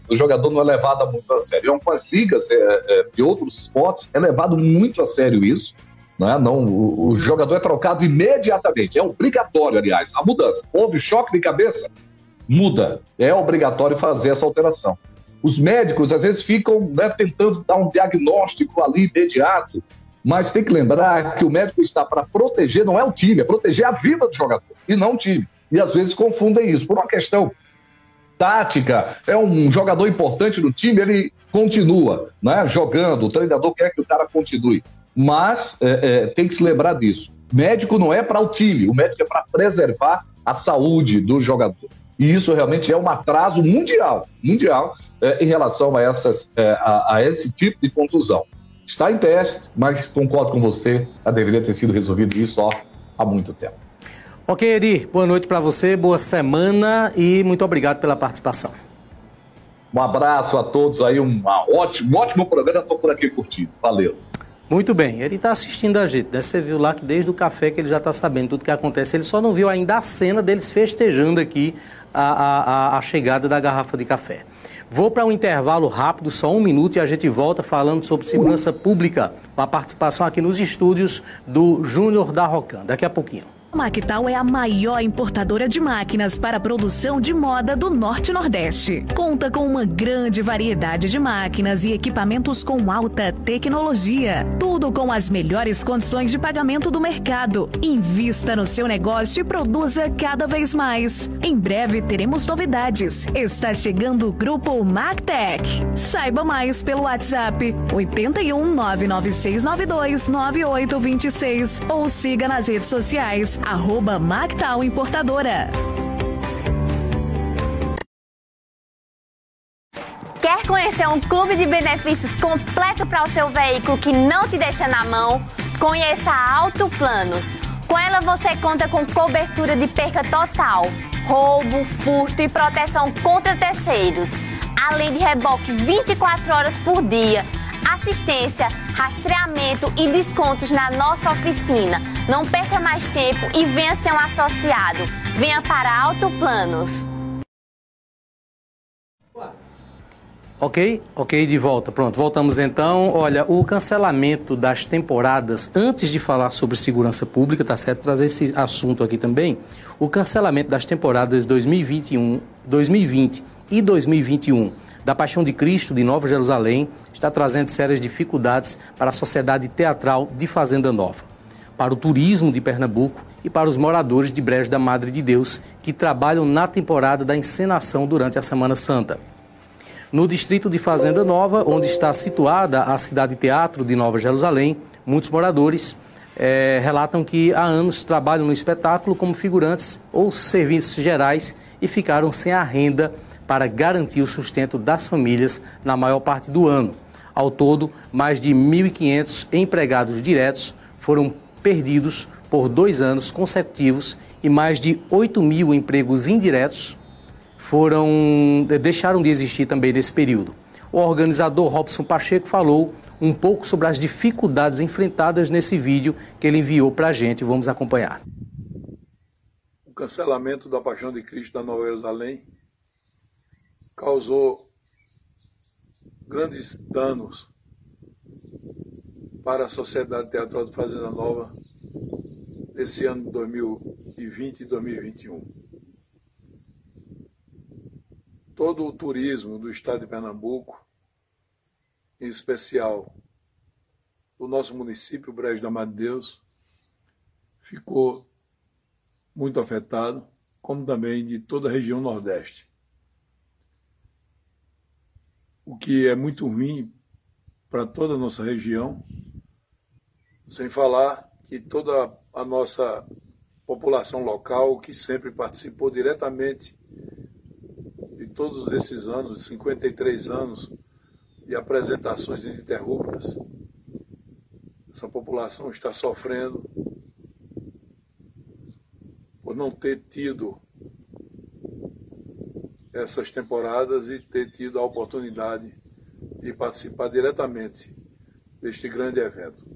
o jogador não é levado muito a sério. Em algumas ligas é, é, de outros esportes é levado muito a sério isso. Né? Não, o, o jogador é trocado imediatamente, é obrigatório, aliás, a mudança. Houve choque de cabeça, muda, é obrigatório fazer essa alteração. Os médicos, às vezes, ficam né, tentando dar um diagnóstico ali imediato, mas tem que lembrar que o médico está para proteger, não é o time, é proteger a vida do jogador, e não o time. E, às vezes, confundem isso por uma questão tática. É um jogador importante no time, ele continua né, jogando, o treinador quer que o cara continue. Mas é, é, tem que se lembrar disso. Médico não é para o time, o médico é para preservar a saúde do jogador. E isso realmente é um atraso mundial, mundial é, em relação a, essas, é, a, a esse tipo de contusão. Está em teste, mas concordo com você, deveria ter sido resolvido isso ó, há muito tempo. Ok, Eri, boa noite para você, boa semana e muito obrigado pela participação. Um abraço a todos aí, um ótimo, um ótimo programa, estou por aqui curtindo. Valeu. Muito bem, ele está assistindo a gente, né? Você viu lá que desde o café que ele já está sabendo tudo que acontece, ele só não viu ainda a cena deles festejando aqui a, a, a chegada da garrafa de café. Vou para um intervalo rápido, só um minuto, e a gente volta falando sobre segurança pública, com a participação aqui nos estúdios do Júnior da Rocan, daqui a pouquinho. A Mactal é a maior importadora de máquinas para a produção de moda do Norte e Nordeste. Conta com uma grande variedade de máquinas e equipamentos com alta tecnologia. Tudo com as melhores condições de pagamento do mercado. Invista no seu negócio e produza cada vez mais. Em breve teremos novidades. Está chegando o Grupo Mactec. Saiba mais pelo WhatsApp oito um nove nove seis nove dois nove oito dois seis ou siga nas redes sociais arroba Mactal Importadora. Quer conhecer um clube de benefícios completo para o seu veículo que não te deixa na mão? Conheça a Auto Planos. Com ela você conta com cobertura de perca total, roubo, furto e proteção contra terceiros, além de reboque vinte e quatro horas por dia, assistência, rastreamento e descontos na nossa oficina. Não perca mais tempo e venha ser um associado. Venha para Auto Planos. Ok? Ok, de volta. Pronto, voltamos então. Olha, o cancelamento das temporadas, antes de falar sobre segurança pública, tá certo? Trazer esse assunto aqui também. O cancelamento das temporadas dois mil e vinte e um, dois mil e vinte e dois mil e vinte e um da Paixão de Cristo de Nova Jerusalém está trazendo sérias dificuldades para a sociedade teatral de Fazenda Nova, para o turismo de Pernambuco e para os moradores de Brejo da Madre de Deus que trabalham na temporada da encenação durante a Semana Santa. No distrito de Fazenda Nova, onde está situada a cidade teatro de Nova Jerusalém, muitos moradores é, relatam que há anos trabalham no espetáculo como figurantes ou serviços gerais e ficaram sem a renda para garantir o sustento das famílias na maior parte do ano. Ao todo, mais de mil e quinhentos empregados diretos foram perdidos por dois anos consecutivos e mais de oito mil empregos indiretos foram, deixaram de existir também nesse período. O organizador Robson Pacheco falou um pouco sobre as dificuldades enfrentadas nesse vídeo que ele enviou para a gente. Vamos acompanhar. O cancelamento da Paixão de Cristo da Nova Jerusalém causou grandes danos para a Sociedade Teatral de Fazenda Nova esse ano de dois mil e vinte e dois mil e vinte e um. Todo o turismo do estado de Pernambuco, em especial do nosso município, Brejo da Madre de Deus, ficou muito afetado, como também de toda a região Nordeste. O que é muito ruim para toda a nossa região, sem falar que toda a nossa população local, que sempre participou diretamente de todos esses anos, cinquenta e três anos de apresentações ininterruptas, essa população está sofrendo por não ter tido essas temporadas e ter tido a oportunidade de participar diretamente deste grande evento.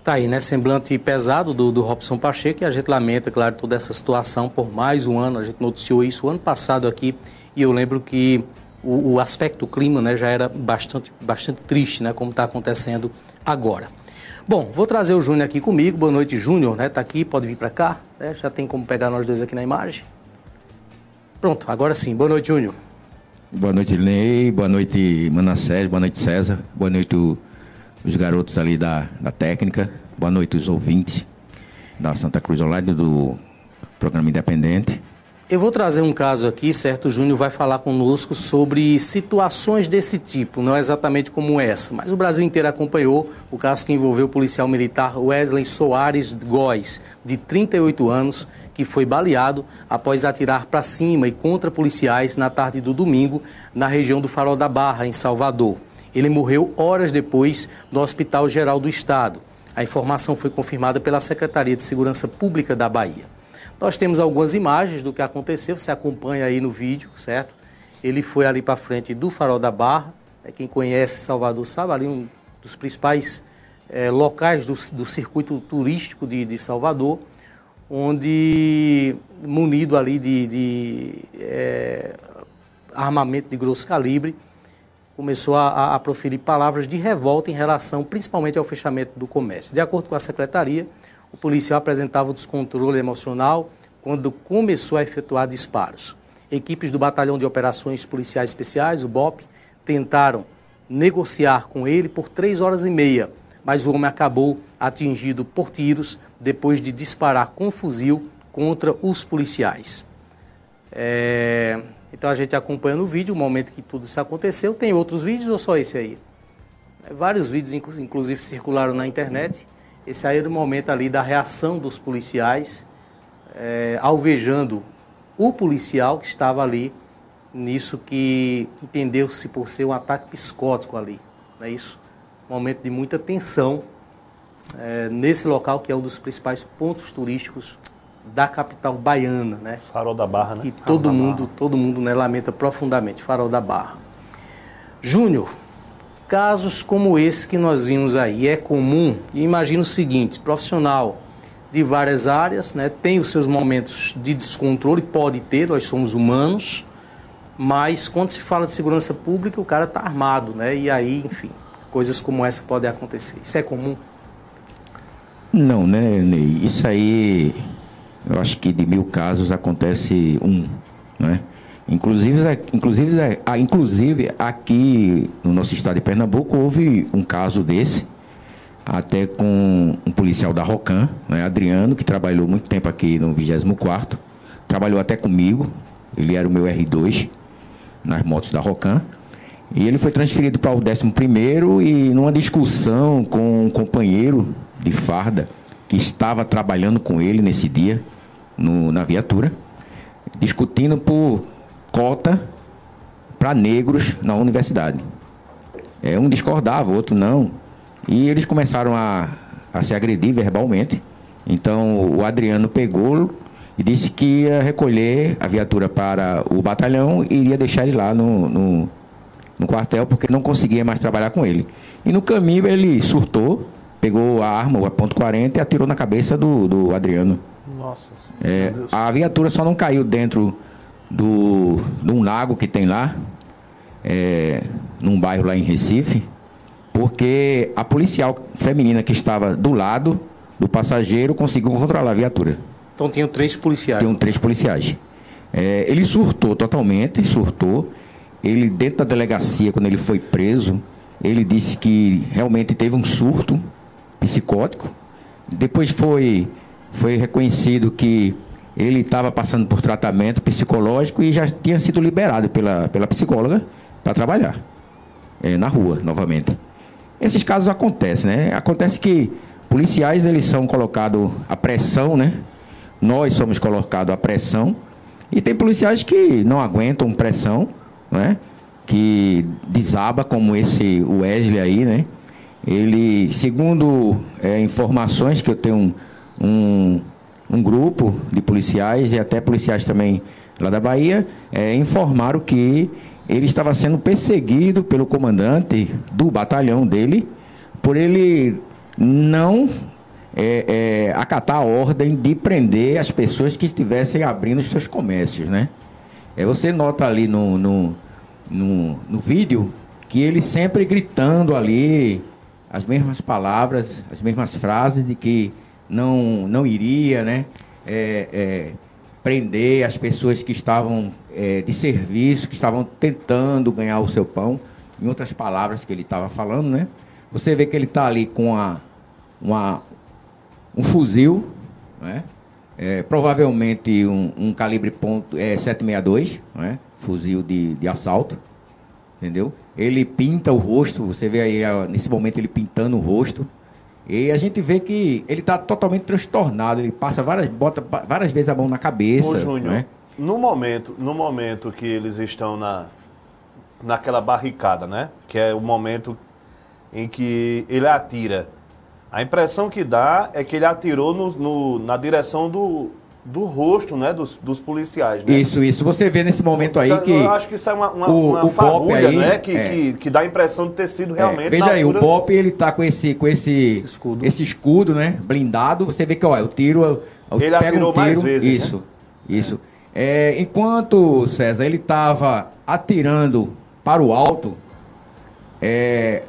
Tá aí, né? Semblante pesado do, do Robson Pacheco, e a gente lamenta, claro, toda essa situação por mais um ano. A gente noticiou isso ano passado aqui, e eu lembro que o, o aspecto clima, né, já era bastante, bastante triste, né, como está acontecendo agora. Bom, vou trazer o Júnior aqui comigo. Boa noite, Júnior, né? Tá aqui, pode vir para cá, né? Já tem como pegar nós dois aqui na imagem. Pronto, agora sim. Boa noite, Júnior. Boa noite, Ney. Boa noite, Manassés. Boa noite, César. Boa noite, o... os garotos ali da, da técnica, boa noite os ouvintes da Santa Cruz Online, do programa Independente. Eu vou trazer um caso aqui, certo? O Júnior vai falar conosco sobre situações desse tipo, não exatamente como essa, mas o Brasil inteiro acompanhou o caso que envolveu o policial militar Wesley Soares Góes, de trinta e oito anos, que foi baleado após atirar para cima e contra policiais na tarde do domingo, na região do Farol da Barra, em Salvador. Ele morreu horas depois no Hospital Geral do Estado. A informação foi confirmada pela Secretaria de Segurança Pública da Bahia. Nós temos algumas imagens do que aconteceu, você acompanha aí no vídeo, certo? Ele foi ali para frente do Farol da Barra, né? Quem conhece Salvador sabe, ali um dos principais é, locais do, do circuito turístico de, de Salvador, onde, munido ali de, de é, armamento de grosso calibre, começou a, a proferir palavras de revolta em relação principalmente ao fechamento do comércio. De acordo com a secretaria, o policial apresentava o descontrole emocional quando começou a efetuar disparos. Equipes do Batalhão de Operações Policiais Especiais, o B O P, tentaram negociar com ele por três horas e meia, mas o homem acabou atingido por tiros depois de disparar com fuzil contra os policiais. É... Então a gente acompanha no vídeo o momento que tudo isso aconteceu. Tem outros vídeos ou só esse aí? Vários vídeos, inclusive, circularam na internet. Esse aí era o momento ali da reação dos policiais, é, alvejando o policial que estava ali, nisso que entendeu-se por ser um ataque psicótico ali. Não é isso? Um momento de muita tensão é, nesse local que é um dos principais pontos turísticos da capital baiana, né? Farol da Barra, né? E todo mundo, todo mundo, né, lamenta profundamente, Farol da Barra. Júnior, casos como esse que nós vimos aí é comum, e imagina o seguinte, profissional de várias áreas, né, tem os seus momentos de descontrole, pode ter, nós somos humanos, mas quando se fala de segurança pública, o cara está armado, né? E aí, enfim, coisas como essa podem acontecer. Isso é comum? Não, né, Ney? Isso aí, eu acho que de mil casos acontece um, né? Inclusive, inclusive, inclusive aqui no nosso estado de Pernambuco houve um caso desse, até com um policial da Rocan, né, Adriano, que trabalhou muito tempo aqui no vigésimo quarto, trabalhou até comigo, ele era o meu R dois nas motos da Rocan, e ele foi transferido para o décimo primeiro e numa discussão com um companheiro de farda que estava trabalhando com ele nesse dia no, na viatura, discutindo por cota para negros na universidade. É, um discordava, o outro não. E eles começaram a, a se agredir verbalmente. Então o Adriano pegou e disse que ia recolher a viatura para o batalhão e iria deixar ele lá no, no, no quartel, porque não conseguia mais trabalhar com ele. E no caminho ele surtou, pegou a arma, a ponto quarenta, e atirou na cabeça do, do Adriano. Nossa é, a viatura só não caiu dentro do, de um lago que tem lá, é, num bairro lá em Recife, porque a policial feminina que estava do lado do passageiro conseguiu controlar a viatura. Então tinham três policiais. Tinham três policiais. É, ele surtou totalmente, surtou. Ele, dentro da delegacia, quando ele foi preso, ele disse que realmente teve um surto psicótico. Depois foi, foi reconhecido que ele estava passando por tratamento psicológico e já tinha sido liberado pela, pela psicóloga para trabalhar é, na rua, novamente. Esses casos acontecem, né? Acontece que policiais, eles são colocados à pressão, né? Nós somos colocados à pressão. E tem policiais que não aguentam pressão, né? Que desaba, como esse Wesley aí, né? Ele, segundo é, informações que eu tenho um, um, um grupo de policiais e até policiais também lá da Bahia, é, informaram que ele estava sendo perseguido pelo comandante do batalhão dele por ele não é, é, acatar a ordem de prender as pessoas que estivessem abrindo os seus comércios, né? É, você nota ali no, no, no, no vídeo que ele sempre gritando ali as mesmas palavras, as mesmas frases de que não, não iria, né, é, é, prender as pessoas que estavam é, de serviço, que estavam tentando ganhar o seu pão, em outras palavras que ele estava falando, né? Você vê que ele está ali com a, uma, um fuzil, né? É, provavelmente um, um calibre ponto, é, sete sessenta e dois, né? Fuzil de, de assalto, entendeu? Ele pinta o rosto, você vê aí nesse momento ele pintando o rosto, e a gente vê que ele está totalmente transtornado, ele passa várias, bota várias vezes a mão na cabeça. Ô, Júnior, né? no momento, no momento que eles estão na, naquela barricada, né? Que é o momento em que ele atira. A impressão que dá é que ele atirou no, no, na direção do, do rosto, né, dos, dos policiais, né? Isso, isso. Você vê nesse momento aí então, que... Eu acho que isso é uma, uma, o, uma o fagulha, aí, né, que, é. que, que dá a impressão de ter sido realmente... É, veja na aí, altura... o Bop, ele tá com esse, com esse escudo. esse escudo, né, blindado. Você vê que, ó, o tiro... Ele pega atirou um tiro, mais vezes, Isso, né? isso. É, enquanto, César, ele estava atirando para o alto, é,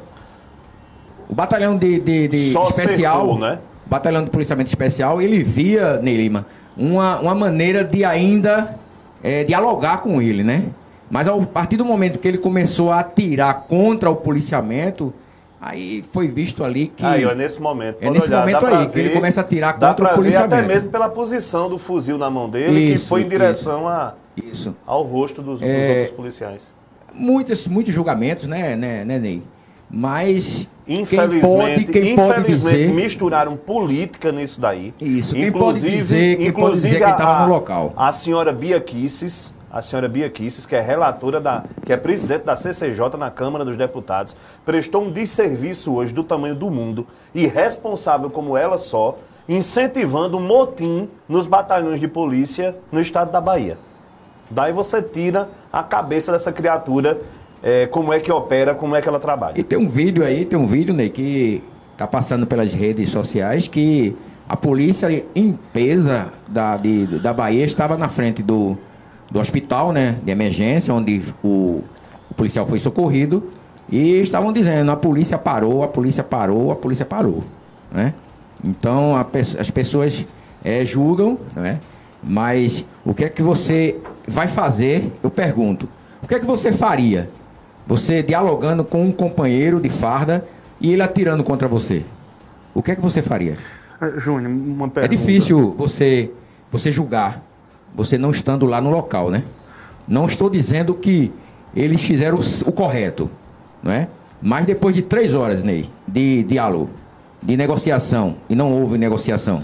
o batalhão de, de, de Só especial... cercou, né? Batalhão de policiamento especial, ele via, Ney Lima, uma, uma maneira de ainda é, dialogar com ele, né? Mas a partir do momento que ele começou a atirar contra o policiamento, aí foi visto ali que... Aí, é nesse momento. É nesse olhar, momento aí, ver, que ele começa a atirar dá contra pra o policiamento. Ver até mesmo pela posição do fuzil na mão dele, Isso, que foi em direção isso, a, isso. ao rosto dos, dos É, outros policiais. Muitos, muitos julgamentos, né, né, né, Ney? Mas Infelizmente, quem pode, quem pode infelizmente dizer... misturaram política nisso daí. Isso, quem pode dizer, quem pode dizer quem estava no local. A senhora Bia Kisses, a senhora Bia Kisses, que é relatora da, que é presidente da C C J na Câmara dos Deputados, prestou um desserviço hoje do tamanho do mundo, irresponsável como ela só, incentivando um motim nos batalhões de polícia no estado da Bahia. Daí você tira a cabeça dessa criatura. É, como é que opera, como é que ela trabalha. E tem um vídeo aí, tem um vídeo, Ney, que tá passando pelas redes sociais, que a polícia em Pesa da, de, da Bahia estava na frente do, do hospital, né, de emergência, onde o, o policial foi socorrido, e estavam dizendo, a polícia parou, a polícia parou, a polícia parou, né? Então, a, as pessoas é, julgam, né? Mas o que é que você vai fazer, eu pergunto, o que é que você faria? Você dialogando com um companheiro de farda e ele atirando contra você. O que é que você faria? É, Júnior, uma pergunta. É difícil você, você julgar, você não estando lá no local, né? Não estou dizendo que eles fizeram o, o correto, não é? Mas depois de três horas, Ney, de diálogo, de negociação, e não houve negociação,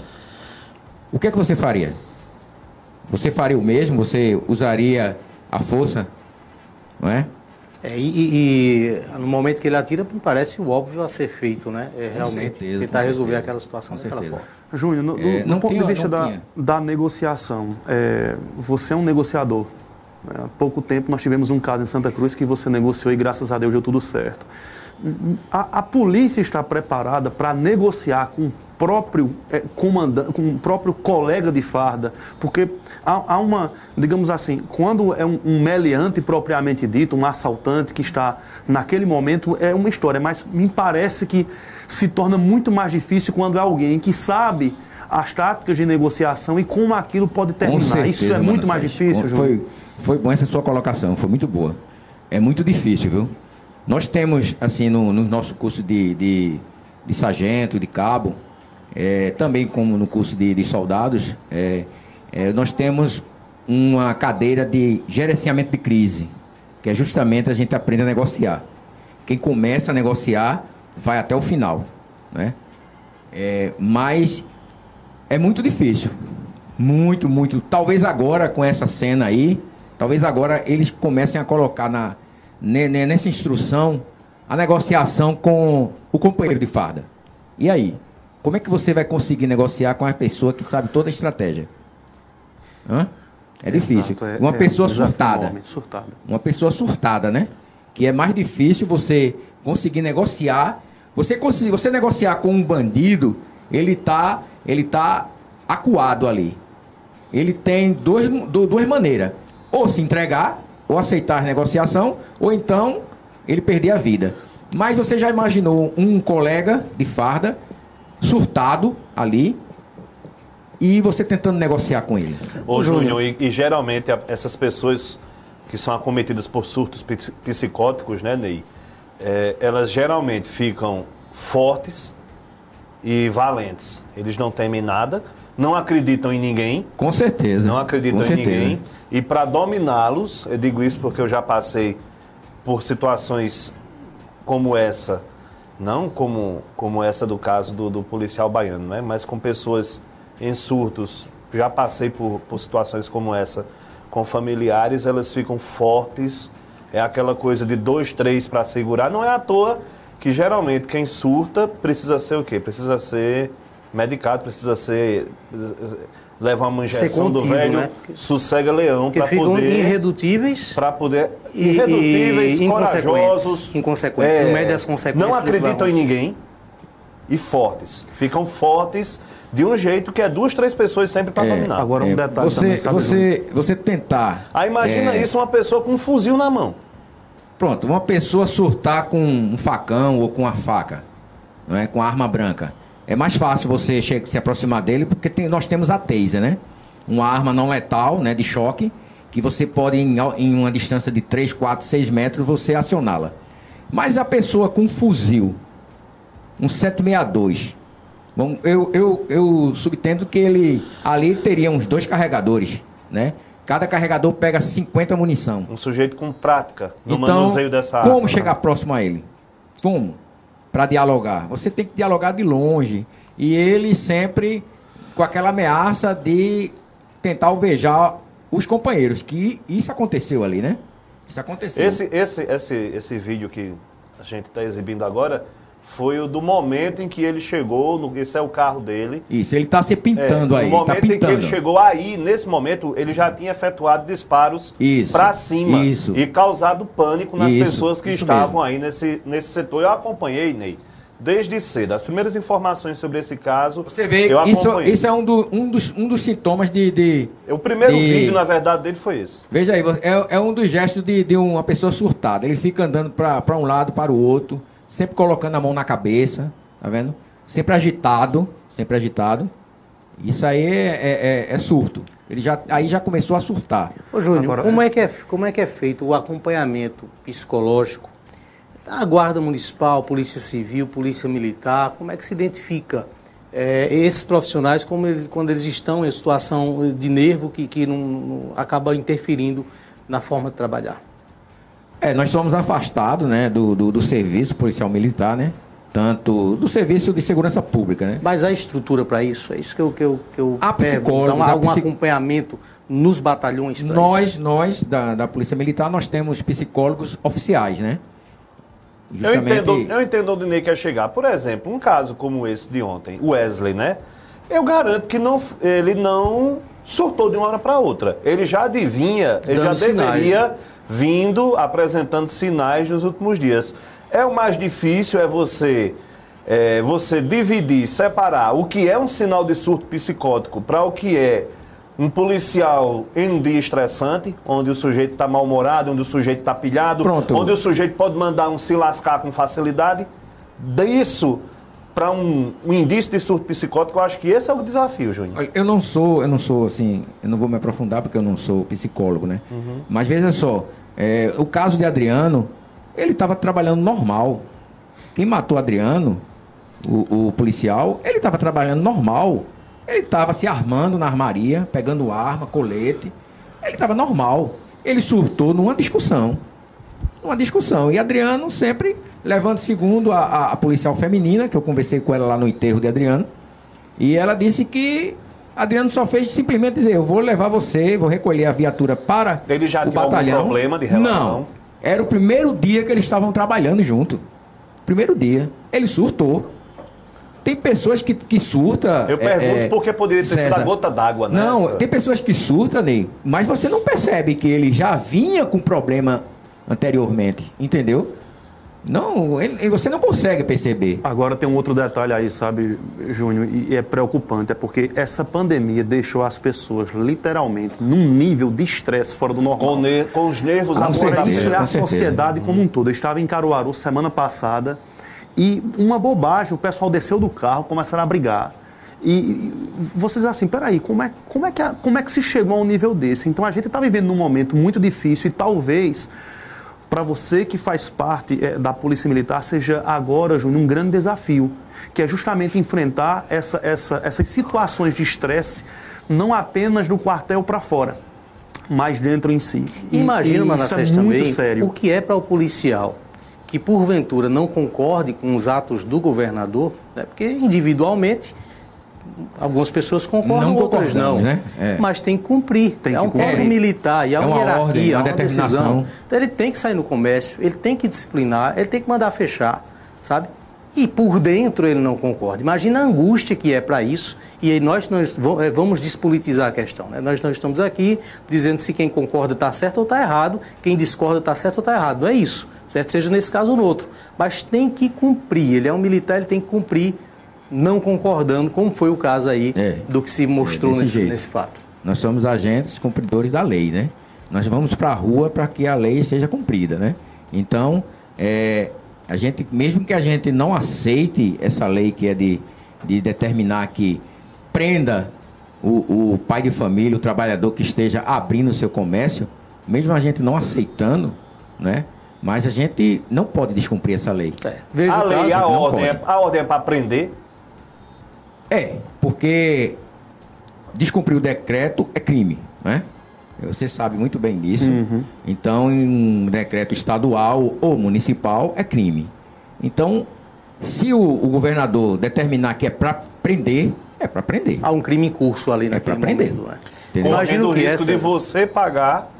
o que é que você faria? Você faria o mesmo? Você usaria a força, não é? É, e, e no momento que ele atira, parece o óbvio a ser feito, né? É realmente certeza, tentar resolver certeza. aquela situação Com daquela certeza. forma. Júnior, no, É, do, não do ponto tinha, de vista não da, tinha. da negociação, é, você é um negociador. Há pouco tempo nós tivemos um caso em Santa Cruz que você negociou e graças a Deus deu tudo certo. A, a polícia está preparada para negociar com o próprio é, comandante, com o próprio colega de farda, porque há, há uma, digamos assim, quando é um, um meliante propriamente dito, um assaltante que está naquele momento, é uma história, mas me parece que se torna muito mais difícil quando é alguém que sabe as táticas de negociação e como aquilo pode terminar. Certeza, Isso é muito mais difícil, João. Foi, foi bom essa sua colocação, foi muito boa. É muito difícil, viu? Nós temos, assim, no, no nosso curso de, de, de sargento, de cabo, é, também como no curso de, de soldados, é, é, nós temos uma cadeira de gerenciamento de crise, que é justamente a gente aprende a negociar. Quem começa a negociar vai até o final, né? É, mas é muito difícil, muito, muito. Talvez agora com essa cena aí, talvez agora eles comecem a colocar na, nessa instrução a negociação com o companheiro de farda. E aí? Como é que você vai conseguir negociar com a pessoa que sabe toda a estratégia? Hã? É difícil. Exato, é, uma é, pessoa um desafio surtada. enorme, surtada. Uma pessoa surtada, né? Que é mais difícil você conseguir negociar. Você conseguir, você negociar com um bandido ele está ele tá acuado ali. Ele tem dois, duas maneiras. Ou se entregar, ou aceitar a negociação, ou então ele perder a vida. Mas você já imaginou um colega de farda surtado ali e você tentando negociar com ele? Ô, Júnior, e, e geralmente a, essas pessoas que são acometidas por surtos psicóticos, né, Ney? É, elas geralmente ficam fortes e valentes. Eles não temem nada, não acreditam em ninguém. Com certeza. Não acreditam Com em certeza. ninguém. E para dominá-los, eu digo isso porque eu já passei por situações como essa, não como, como essa do caso do, do policial baiano, né? Mas com pessoas em surtos. Já passei por, por situações como essa com familiares, elas ficam fortes. É aquela coisa de dois, três para segurar. Não é à toa que geralmente quem surta precisa ser o quê? Precisa ser medicado, precisa ser levar uma injeção contido, do velho, né? Sossega-leão para poder irredutíveis, para poder e, irredutíveis, e corajosos, inconsequentes, é, no meio das consequências. Não acreditam em ninguém e fortes. Ficam fortes de um jeito que é duas, três pessoas sempre para é, dominar. Agora um é, detalhe você, também, sabe, você, você tentar. Aí imagina é, isso, uma pessoa com um fuzil na mão. Pronto, uma pessoa surtar com um facão ou com uma faca, não é? Com arma branca. É mais fácil você che- se aproximar dele, porque tem, nós temos a taser, né? Uma arma não letal, né, de choque, que você pode, em, em uma distância de três, quatro, seis metros, você acioná-la. Mas a pessoa com um fuzil, um sete sessenta e dois, bom, eu, eu, eu subtendo que ele ali teria uns dois carregadores, né? Cada carregador pega cinquenta munição. Um sujeito com prática no então, manuseio dessa arma. Como chegar próximo a ele? Como? Para dialogar. Você tem que dialogar de longe. E ele sempre com aquela ameaça de tentar alvejar os companheiros. Que isso aconteceu ali, né? Isso aconteceu. Esse, esse, esse, esse vídeo que a gente está exibindo agora foi o do momento em que ele chegou, no, esse é o carro dele. Isso, ele está se pintando é, aí. No momento tá pintando. em que ele chegou aí, nesse momento, ele já tinha efetuado disparos para cima. Isso. E causado pânico nas Isso, pessoas que estavam mesmo. aí nesse, nesse setor. Eu acompanhei, Ney, desde cedo. As primeiras informações sobre esse caso, Você vê, eu isso, acompanhei. isso é um, do, um, dos, um dos sintomas de... de o primeiro de... vídeo, na verdade, dele foi esse. Veja aí, é, é um dos gestos de, de uma pessoa surtada. Ele fica andando para um lado, para o outro, sempre colocando a mão na cabeça, tá vendo? Sempre agitado, sempre agitado. Isso aí é, é, é, é surto. Ele já, aí já começou a surtar. Ô, Júnior, Agora, como, é que é, como é que é feito o acompanhamento psicológico? A Guarda Municipal, Polícia Civil, Polícia Militar, como é que se identifica é, esses profissionais como eles, quando eles estão em situação de nervo que, que não, não acaba interferindo na forma de trabalhar? É, nós somos afastados, né, do, do, do serviço policial militar, né? Tanto do serviço de segurança pública, né? Mas há estrutura para isso? É isso que eu, que eu, que eu há pergunto. Então, há algum psic... acompanhamento nos batalhões para Nós, isso? nós da, da Polícia Militar, nós temos psicólogos oficiais, né? Justamente... Eu entendo, eu entendo onde o Ney quer chegar. Por exemplo, um caso como esse de ontem, o Wesley, né? Eu garanto que não, ele não surtou de uma hora para outra. Ele já adivinha, ele Dando já sinais. deveria vindo apresentando sinais nos últimos dias. É o mais difícil, é você, é, você dividir, separar o que é um sinal de surto psicótico para o que é um policial em um dia estressante, onde o sujeito está mal-humorado, onde o sujeito está pilhado, Pronto. onde o sujeito pode mandar um se lascar com facilidade. Disso para um, um indício de surto psicótico, eu acho que esse é o desafio, Júnior. Eu não sou, eu não sou assim, eu não vou me aprofundar porque eu não sou psicólogo, né? Uhum. Mas veja só, é, o caso de Adriano, ele estava trabalhando normal. Quem matou Adriano, o, o policial, ele estava trabalhando normal. Ele estava se armando na armaria, pegando arma, colete. Ele estava normal. Ele surtou numa discussão. Uma discussão. E Adriano sempre levando segundo a, a, a policial feminina, que eu conversei com ela lá no enterro de Adriano. E ela disse que Adriano só fez simplesmente dizer, eu vou levar você, vou recolher a viatura para ele já o tinha batalhão. Algum problema de relação? Não. Era o primeiro dia que eles estavam trabalhando junto. Primeiro dia. Ele surtou. Tem pessoas que, que surtam... Eu pergunto é, porque poderia ter César, sido a gota d'água, né? Não, essa... tem pessoas que surtam, Ney, mas você não percebe que ele já vinha com problema anteriormente, entendeu? Não, ele, você não consegue perceber. Agora tem um outro detalhe aí, sabe, Júnior, e é preocupante, é porque essa pandemia deixou as pessoas literalmente num nível de estresse fora do normal. Com, ne com os nervos Agora, certeza, isso é a certeza. sociedade como um todo. Eu estava em Caruaru semana passada e uma bobagem, o pessoal desceu do carro, começaram a brigar. E vocês assim, peraí, como é, como, é que, como é que se chegou a um nível desse? Então a gente está vivendo num momento muito difícil e talvez... para você que faz parte é, da Polícia Militar, seja agora, Júnior, um grande desafio, que é justamente enfrentar essa, essa, essas situações de estresse, não apenas do quartel para fora, mas dentro em si. E, Imagina, e Manassés, isso é muito também sério. o que é para o policial que, porventura, não concorde com os atos do governador, né, porque individualmente... algumas pessoas concordam, Não outras não. né? É. Mas tem que cumprir. Tem é que um cumprir. código militar, e há É uma, uma hierarquia, ordem, há uma uma decisão. determinação. Então ele tem que sair no comércio, ele tem que disciplinar, ele tem que mandar fechar, sabe? E por dentro ele não concorda. Imagina a angústia que é para isso. E aí nós, nós vamos despolitizar a questão. Né? Nós não estamos aqui dizendo se quem concorda está certo ou está errado, quem discorda está certo ou está errado. Não é isso, certo? Seja nesse caso ou no outro. Mas tem que cumprir. Ele é um militar, ele tem que cumprir, não concordando, como foi o caso aí É, do que se mostrou é desse nesse, jeito. nesse fato. Nós somos agentes cumpridores da lei, né? Nós vamos para a rua para que a lei seja cumprida, né? Então, é, a gente, mesmo que a gente não aceite essa lei que é de, de determinar que prenda o, o pai de família, o trabalhador que esteja abrindo o seu comércio, mesmo a gente não aceitando, né? Mas a gente não pode descumprir essa lei. É, veja A o lei, caso, a não ordem, pode. é, a ordem é para prender. É, porque descumprir o decreto é crime, né? Você sabe muito bem disso. Uhum. Então, em um decreto estadual ou municipal, é crime. Então, se o, o governador determinar que é para prender, é para prender. Há um crime em curso ali É naquele pra prender. momento. Né? Entendeu? Imagino Correndo o que risco essa... de você pagar,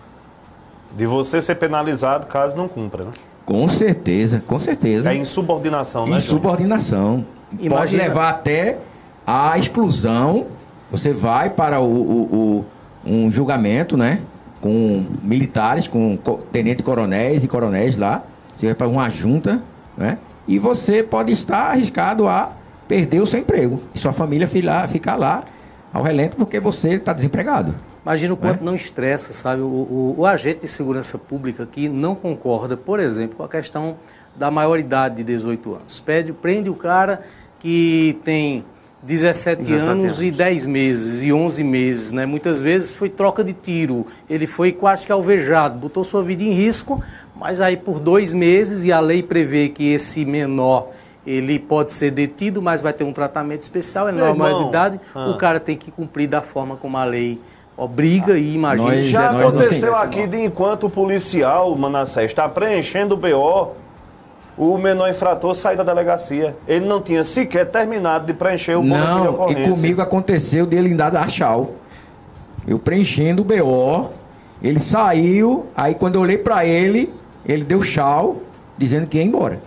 de você ser penalizado caso não cumpra, né? Com certeza, com certeza. É insubordinação, né, Júnior? Insubordinação. Pode Imagina- levar até a exclusão. Você vai para o, o- o- um julgamento, né? Com militares, com co- tenente-coronéis e coronéis lá. Você vai para uma junta, né? E você pode estar arriscado a perder o seu emprego. E sua família filar- ficar lá ao relento porque você está desempregado. Imagina o quanto não estressa, sabe? O, o, o agente de segurança pública que não concorda, por exemplo, com a questão da maioridade de dezoito anos. Pede, prende o cara que tem dezessete, dezessete anos, anos e dez meses e onze meses, né? Muitas vezes foi troca de tiro, ele foi quase que alvejado, botou sua vida em risco, mas aí por dois meses, e a lei prevê que esse menor ele pode ser detido, mas vai ter um tratamento especial, ele não é Meu maior de irmão, idade, ah. o cara tem que cumprir da forma como a lei obriga e imagina. Nós- Já nós não aconteceu temos aqui de enquanto o policial, Manassés, está preenchendo o B O, o menor infrator sai da delegacia. Ele não tinha sequer terminado de preencher o boletim de Não, e ocorrência. comigo aconteceu dele ainda dar tchau. Eu preenchendo o B O, ele saiu, aí quando eu olhei pra ele, ele deu tchau, dizendo que ia embora.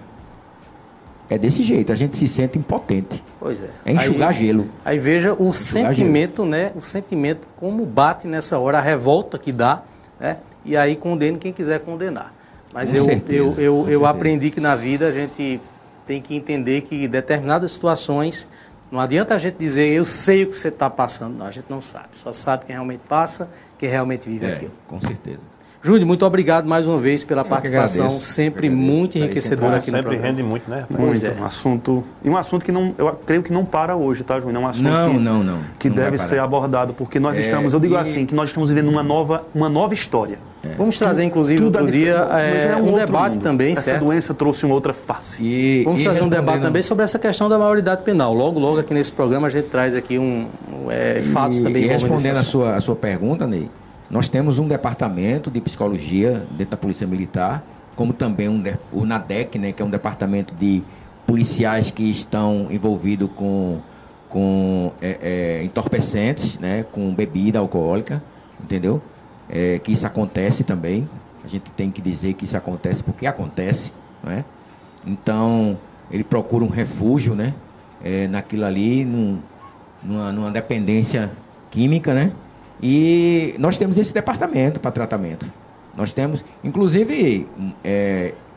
É desse jeito, a gente se sente impotente. Pois é. É enxugar Aí- gelo. Aí veja o Enxugar sentimento, né? O sentimento como bate nessa hora, a revolta que dá, né? E aí condene quem quiser condenar. Mas Com eu, certeza, eu, eu, com eu certeza. aprendi que na vida a gente tem que entender que em determinadas situações não adianta a gente dizer eu sei o que você está passando. Não, a gente não sabe. Só sabe quem realmente passa, quem realmente vive É, aquilo. com certeza. Júlio, muito obrigado mais uma vez pela que participação, agradeço. sempre Eu que agradeço. muito Tá aí enriquecedora aqui no Sempre programa. rende muito, né? Pois Muito, é. um assunto, e um assunto que não, eu creio que não para hoje, tá, Júnior? É um assunto Não, que, não, não. que Não deve vai ser parar. abordado, porque nós É, estamos, eu digo e- assim, que nós estamos vivendo uma nova, uma nova história. Vamos trazer, inclusive, Tudo outro é dia, diferente, mas é, é um outro debate mundo. também, Essa certo? doença trouxe uma outra face. E, Vamos e trazer um debate respondendo- também sobre essa questão da maioridade penal. Logo, logo aqui nesse programa a gente traz aqui um, um, é, fatos e, também e envolvendo esse respondendo a assunto. sua, a sua pergunta, Ney, nós temos um departamento de psicologia dentro da Polícia Militar, como também um, de- o NADEC, né, que é um departamento de policiais que estão envolvidos com, com é, é, entorpecentes, né, com bebida alcoólica, entendeu? É, que isso acontece também. A gente tem que dizer que isso acontece porque acontece, não é? Então, ele procura um refúgio, né? É, naquilo ali, num, numa, numa dependência química, né? E nós temos esse departamento para tratamento. Nós temos, inclusive, é,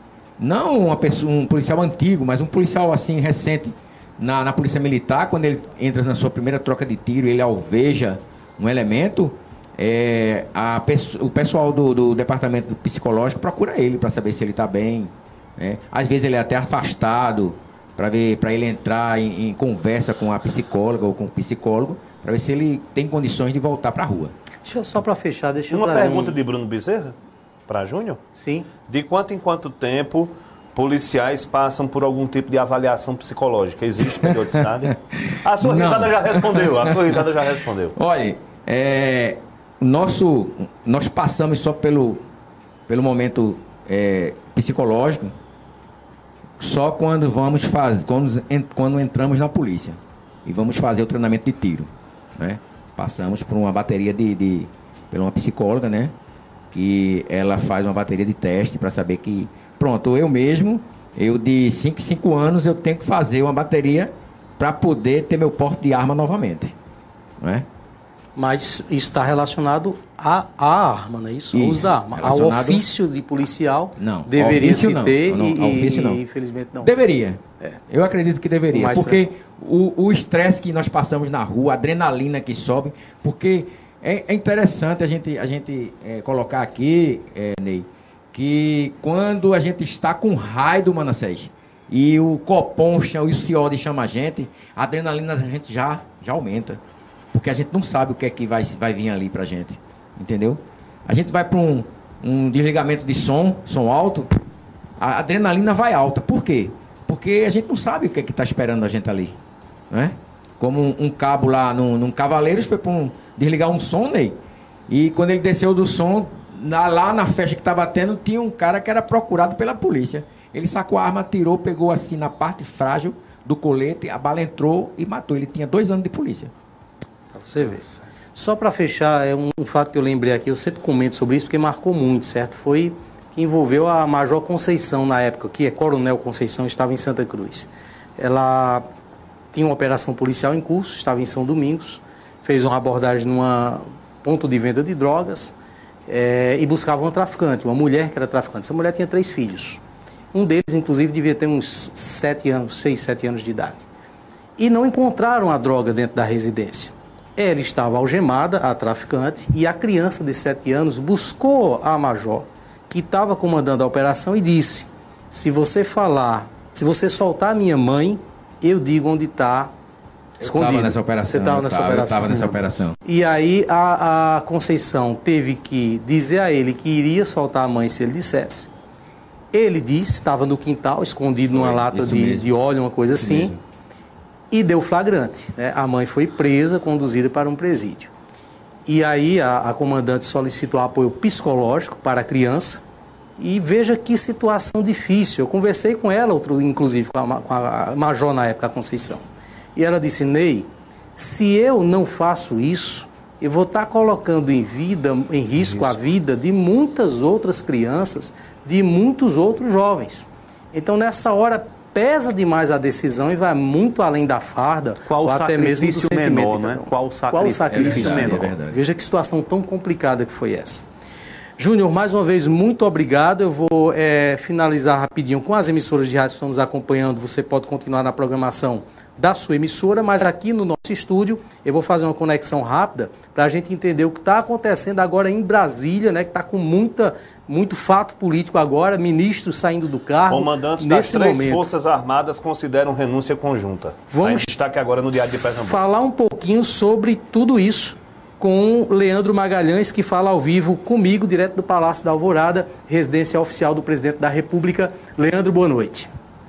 não uma pessoa, um policial antigo, mas um policial assim recente na, na Polícia Militar, quando ele entra na sua primeira troca de tiro, ele alveja um elemento, é, a, o pessoal do, do departamento psicológico procura ele para saber se ele está bem, né? Às vezes ele é até afastado para ver, para ele entrar em, em conversa com a psicóloga ou com o psicólogo, para ver se ele tem condições de voltar para a rua. Deixa eu, só para fechar, deixa eu Uma trazer pergunta um... de Bruno Bezerra para Júnior? Sim. De quanto em quanto tempo policiais passam por algum tipo de avaliação psicológica? Existe periodicidade? A sua Não. risada já respondeu, a sua risada já respondeu. Olha, é, nosso, nós passamos só pelo, pelo momento é, psicológico, só quando vamos fazer, quando, quando entramos na polícia e vamos fazer o treinamento de tiro, né? Passamos por uma bateria de, de pela uma psicóloga, né? Que ela faz uma bateria de teste para saber que, pronto, eu mesmo, eu de cinco em cinco anos eu tenho que fazer uma bateria para poder ter meu porte de arma novamente, não é? Mas isso está relacionado à, à arma, não é isso? Ao uso da arma. Ao ofício de policial, não, deveria ofício se não. ter não, não, e, ofício não. e infelizmente não. Deveria. É. Eu acredito que deveria. Mais Porque o estresse que nós passamos na rua, a adrenalina que sobe, porque é, é interessante a gente, a gente é, colocar aqui, é, Ney, que quando a gente está com raio do Manassés e o Copom e o CIOD chama a gente, a adrenalina da gente já, já aumenta. Porque a gente não sabe o que é que vai, vai vir ali pra gente. Entendeu? A gente vai para um, um desligamento de som, som alto, a adrenalina vai alta. Por quê? Porque a gente não sabe o que é que está esperando a gente ali. Né? Como um, um cabo lá num, num Cavaleiros foi para um, desligar um som, Ney. E quando ele desceu do som, na, lá na festa que estava tendo, tinha um cara que era procurado pela polícia. Ele sacou a arma, atirou, pegou assim na parte frágil do colete, a bala entrou e matou. Ele tinha dois anos de polícia. Pra você ver. Só para fechar, é um, um fato que eu lembrei aqui, eu sempre comento sobre isso porque marcou muito, certo? Foi que envolveu a Major Conceição na época, que é Coronel Conceição, estava em Santa Cruz. Ela tinha uma operação policial em curso, estava em São Domingos, fez uma abordagem num ponto de venda de drogas é, e buscava uma traficante, uma mulher que era traficante. Essa mulher tinha três filhos. Um deles, inclusive, devia ter uns sete anos, seis, sete anos de idade. E não encontraram a droga dentro da residência. Ela estava algemada, a traficante, e a criança de sete anos buscou a major, que estava comandando a operação, e disse: se você falar, se você soltar a minha mãe, eu digo onde está escondido. Eu estava nessa operação. Você estava nessa eu operação. estava nessa operação. E aí a, a Conceição teve que dizer a ele que iria soltar a mãe se ele dissesse. Ele disse, estava no quintal, escondido Foi, numa lata de, de óleo, uma coisa isso assim. Mesmo. E deu flagrante, né? A mãe foi presa, conduzida para um presídio. E aí a, a comandante solicitou apoio psicológico para a criança. E veja que situação difícil. Eu conversei com ela, outro, inclusive com a, com a major na época, a Conceição. E ela disse: Ney, se eu não faço isso, eu vou estar colocando em, vida, em risco isso. a vida de muitas outras crianças, de muitos outros jovens. Então, nessa hora, pesa demais a decisão e vai muito além da farda, Qual ou até mesmo do sentimento. Menor, né? Qual o sacrifício, Qual o sacrifício é verdade, menor? é verdade. Veja que situação tão complicada que foi essa. Júnior, mais uma vez, muito obrigado. Eu vou é, finalizar rapidinho com as emissoras de rádio que estão nos acompanhando. Você pode continuar na programação da sua emissora, mas aqui no nosso estúdio eu vou fazer uma conexão rápida para a gente entender o que está acontecendo agora em Brasília, né, que está com muita, muito fato político agora, ministros saindo do cargo. Comandantes das nesse três momento. Forças Armadas consideram renúncia conjunta. Vamos destaque agora no Diário de Pernambuco. Falar um pouquinho sobre tudo isso com Leandro Magalhães, que fala ao vivo comigo, direto do Palácio da Alvorada, residência oficial do Presidente da República. Leandro, boa noite.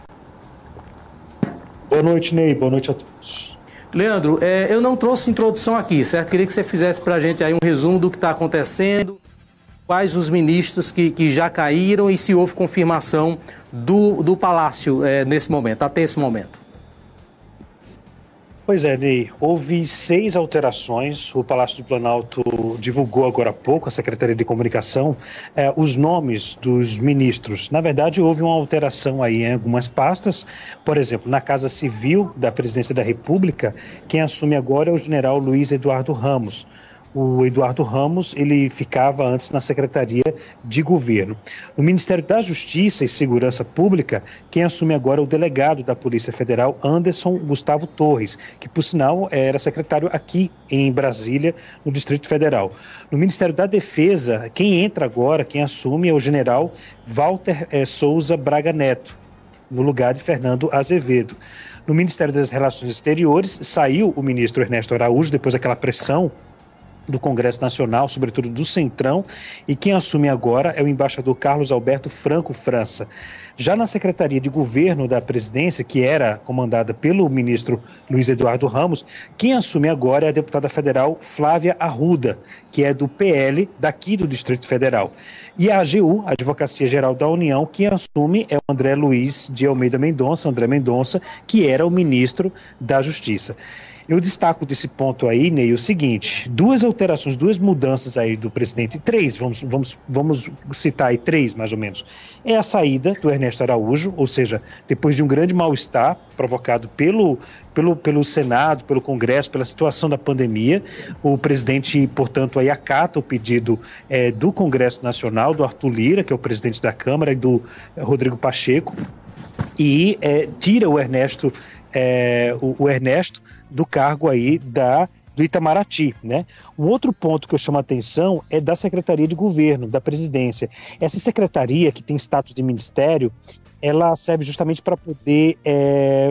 Boa noite, Ney. Boa noite a todos. Leandro, é, eu não trouxe introdução aqui, certo? Queria que você fizesse para a gente aí um resumo do que está acontecendo, quais os ministros que, que já caíram e se houve confirmação do, do Palácio é, nesse momento, até esse momento. Pois é, Ney, houve seis alterações. O Palácio do Planalto divulgou agora há pouco, a Secretaria de Comunicação, eh, os nomes dos ministros. Na verdade, houve uma alteração aí em algumas pastas. Por exemplo, na Casa Civil da Presidência da República, quem assume agora é o general Luiz Eduardo Ramos. o Eduardo Ramos, ele ficava antes na Secretaria de Governo. No Ministério da Justiça e Segurança Pública, quem assume agora é o delegado da Polícia Federal, Anderson Gustavo Torres, que, por sinal, era secretário aqui em Brasília, no Distrito Federal. No Ministério da Defesa, quem entra agora, quem assume é o general Walter eh, Souza Braga Neto, no lugar de Fernando Azevedo. No Ministério das Relações Exteriores, saiu o ministro Ernesto Araújo, depois daquela pressão do Congresso Nacional, sobretudo do Centrão, e quem assume agora é o embaixador Carlos Alberto Franco França. Já na Secretaria de Governo da Presidência, que era comandada pelo ministro Luiz Eduardo Ramos, quem assume agora é a deputada federal Flávia Arruda, que é do P L daqui do Distrito Federal. E a A G U, a Advocacia Geral da União, quem assume é o André Luiz de Almeida Mendonça, André Mendonça, que era o ministro da Justiça. Eu destaco desse ponto aí, Ney, o seguinte: duas alterações, duas mudanças aí do presidente, três, vamos, vamos, vamos citar aí três mais ou menos. É a saída do Ernesto Araújo, ou seja, depois de um grande mal-estar provocado pelo, pelo, pelo Senado, pelo Congresso, pela situação da pandemia, o presidente, portanto, aí acata o pedido é, do Congresso Nacional, do Arthur Lira, que é o presidente da Câmara, e do Rodrigo Pacheco, e é, tira o Ernesto, é, o, o Ernesto do cargo aí da, do Itamaraty, né? Um outro ponto que eu chamo a atenção é da Secretaria de Governo, da Presidência. Essa secretaria, que tem status de ministério, ela serve justamente para poder é,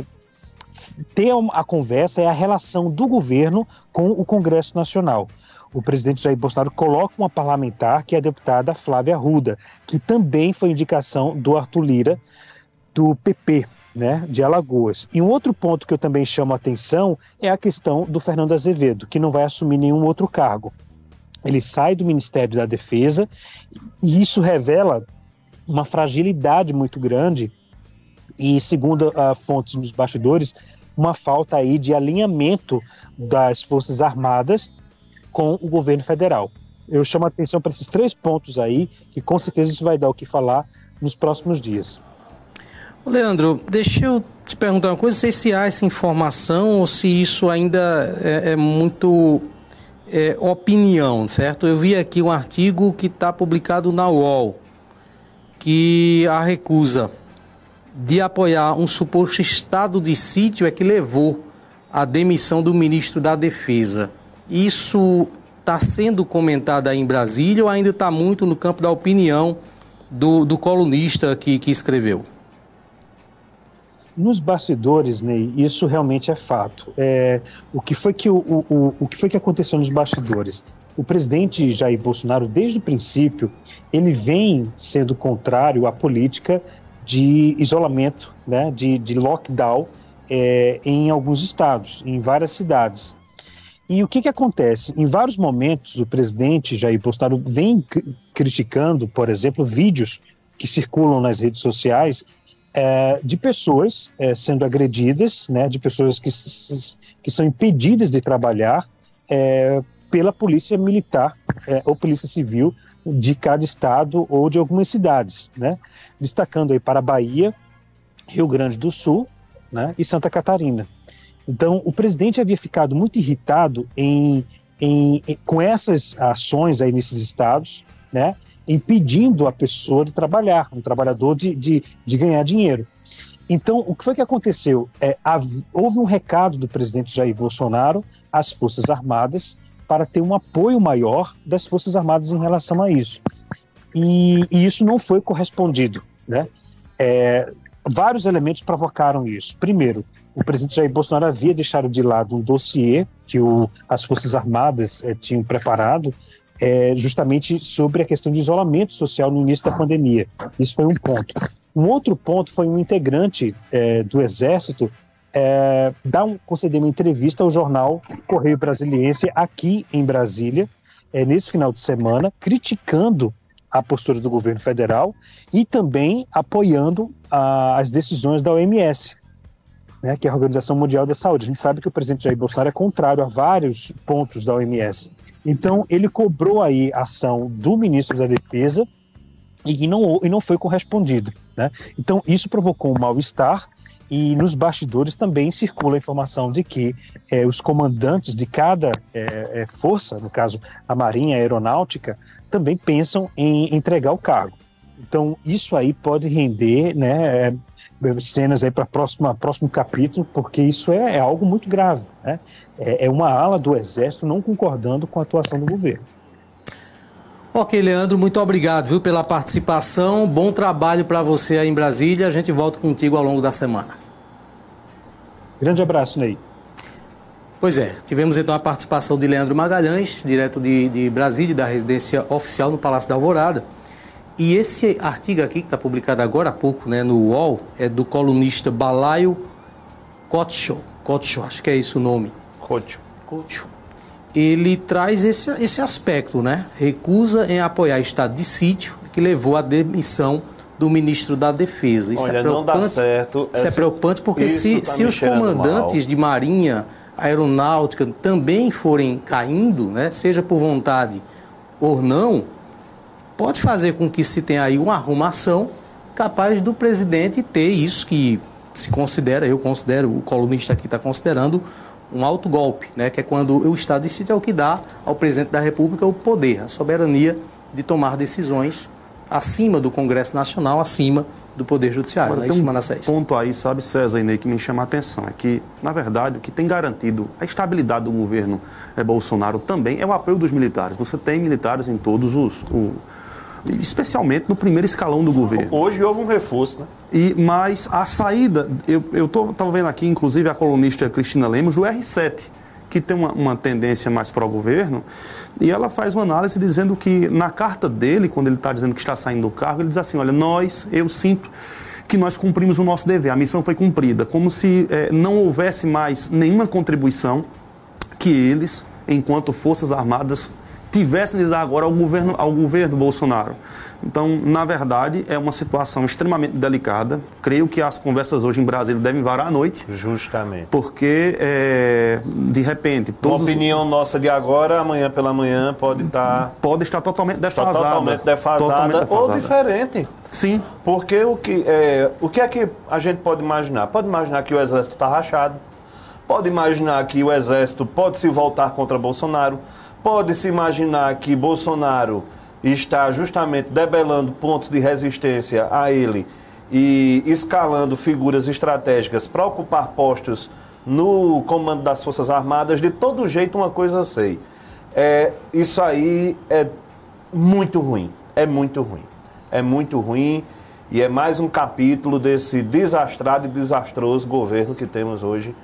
ter a conversa, é a relação do governo com o Congresso Nacional. O presidente Jair Bolsonaro coloca uma parlamentar, que é a deputada Flávia Arruda, que também foi indicação do Arthur Lira, do P P, né, de Alagoas. E um outro ponto que eu também chamo a atenção é a questão do Fernando Azevedo, que não vai assumir nenhum outro cargo. Ele sai do Ministério da Defesa e isso revela uma fragilidade muito grande e, segundo uh, fontes nos bastidores, uma falta aí de alinhamento das Forças Armadas com o governo federal. Eu chamo a atenção para esses três pontos aí, que com certeza isso vai dar o que falar nos próximos dias. Leandro, deixa eu te perguntar uma coisa, não sei se há essa informação ou se isso ainda é, é muito é, opinião, certo? Eu vi aqui um artigo que está publicado na U O L, que a recusa de apoiar um suposto estado de sítio é que levou à demissão do ministro da Defesa. Isso está sendo comentado aí em Brasília ou ainda está muito no campo da opinião do, do colunista que, que escreveu? Nos bastidores, Ney, isso realmente é fato. É, o, que foi que o, o, o que foi que aconteceu nos bastidores? O presidente Jair Bolsonaro, desde o princípio, ele vem sendo contrário à política de isolamento, né, de, de lockdown é, em alguns estados, em várias cidades. E o que, que acontece? Em vários momentos, o presidente Jair Bolsonaro vem criticando, por exemplo, vídeos que circulam nas redes sociais É, de pessoas é, sendo agredidas, né, de pessoas que, que são impedidas de trabalhar é, pela polícia militar é, ou polícia civil de cada estado ou de algumas cidades, né, destacando aí para a Bahia, Rio Grande do Sul, né, e Santa Catarina. Então, o presidente havia ficado muito irritado em, em, em, com essas ações aí nesses estados, né, impedindo a pessoa de trabalhar, um trabalhador de, de, de ganhar dinheiro. Então, o que foi que aconteceu? É, houve um recado do presidente Jair Bolsonaro às Forças Armadas para ter um apoio maior das Forças Armadas em relação a isso. E, e isso não foi correspondido, né? É, vários elementos provocaram isso. Primeiro, o presidente Jair Bolsonaro havia deixado de lado um dossiê que o, as Forças Armadas é, tinham preparado É, justamente sobre a questão de isolamento social no início da pandemia. Isso foi um ponto. Um outro ponto foi um integrante é, do Exército é, dar um, conceder uma entrevista ao jornal Correio Brasiliense aqui em Brasília, é, nesse final de semana, criticando a postura do governo federal e também apoiando a, as decisões da O M S, né, que é a Organização Mundial da Saúde. A gente sabe que o presidente Jair Bolsonaro é contrário a vários pontos da O M S. Então, ele cobrou aí a ação do ministro da Defesa e não, e não foi correspondido, né? Então, isso provocou um mal-estar E nos bastidores também circula a informação de que é, os comandantes de cada é, é, força, no caso a Marinha, a Aeronáutica, também pensam em entregar o cargo. Então isso aí pode render, né, é, cenas aí para o próximo capítulo, porque isso é, é algo muito grave, né? É, é uma ala do Exército não concordando com a atuação do governo. Ok, Leandro, muito obrigado, viu, pela participação. Bom trabalho para você aí em Brasília. A gente volta contigo ao longo da semana. Grande abraço, Ney. Pois é, tivemos então a participação de Leandro Magalhães, direto de, de Brasília, da residência oficial no Palácio da Alvorada. E esse artigo aqui, que está publicado agora há pouco, né, no U O L, é do colunista Balaio Kotcho. Kotcho, acho que é esse o nome. Kotcho. Kotcho. Ele traz esse, esse aspecto, né? Recusa em apoiar estado de sítio, que levou à demissão do ministro da Defesa. Isso Olha, é preocupante. Não dá certo. Isso é preocupante porque se, tá se os comandantes mal. de Marinha, Aeronáutica também forem caindo, né, seja por vontade ou não, pode fazer com que se tenha aí uma arrumação capaz do presidente ter isso que se considera, eu considero, o colunista aqui está considerando, um autogolpe, né, que é quando o estado de sítio é o que dá ao presidente da República o poder, a soberania de tomar decisões acima do Congresso Nacional, acima do Poder Judiciário. Agora, não é tem isso, um Manassés? ponto aí, sabe, César e Ney, que me chama a atenção, é que, na verdade, o que tem garantido a estabilidade do governo é, Bolsonaro também é o apoio dos militares. Você tem militares em todos os... O, especialmente no primeiro escalão do governo. Hoje houve um reforço, né? E, mas a saída, eu estava vendo aqui, inclusive, a colunista Cristina Lemos, do R sete, que tem uma, uma tendência mais pró-governo, e ela faz uma análise dizendo que, na carta dele, quando ele está dizendo que está saindo do cargo, ele diz assim, olha, nós, eu sinto que nós cumprimos o nosso dever, a missão foi cumprida, como se eh, não houvesse mais nenhuma contribuição que eles, enquanto Forças Armadas, tivessem de dar agora ao governo, ao governo Bolsonaro. Então, na verdade, é uma situação extremamente delicada. Creio que as conversas hoje em Brasília devem varar à noite. Justamente. Porque, é, de repente... Todos uma opinião os... nossa de agora, amanhã pela manhã, pode estar... Pode estar totalmente defasada. Totalmente defasada, totalmente defasada. Ou diferente. Sim. Porque o que, é, o que é que a gente pode imaginar? Pode imaginar que o Exército está rachado. Pode imaginar que o Exército pode se voltar contra Bolsonaro. Pode-se imaginar que Bolsonaro está justamente debelando pontos de resistência a ele e escalando figuras estratégicas para ocupar postos no comando das Forças Armadas. De todo jeito, uma coisa eu sei. É, isso aí é muito ruim. É muito ruim. É muito ruim e é mais um capítulo desse desastrado e desastroso governo que temos hoje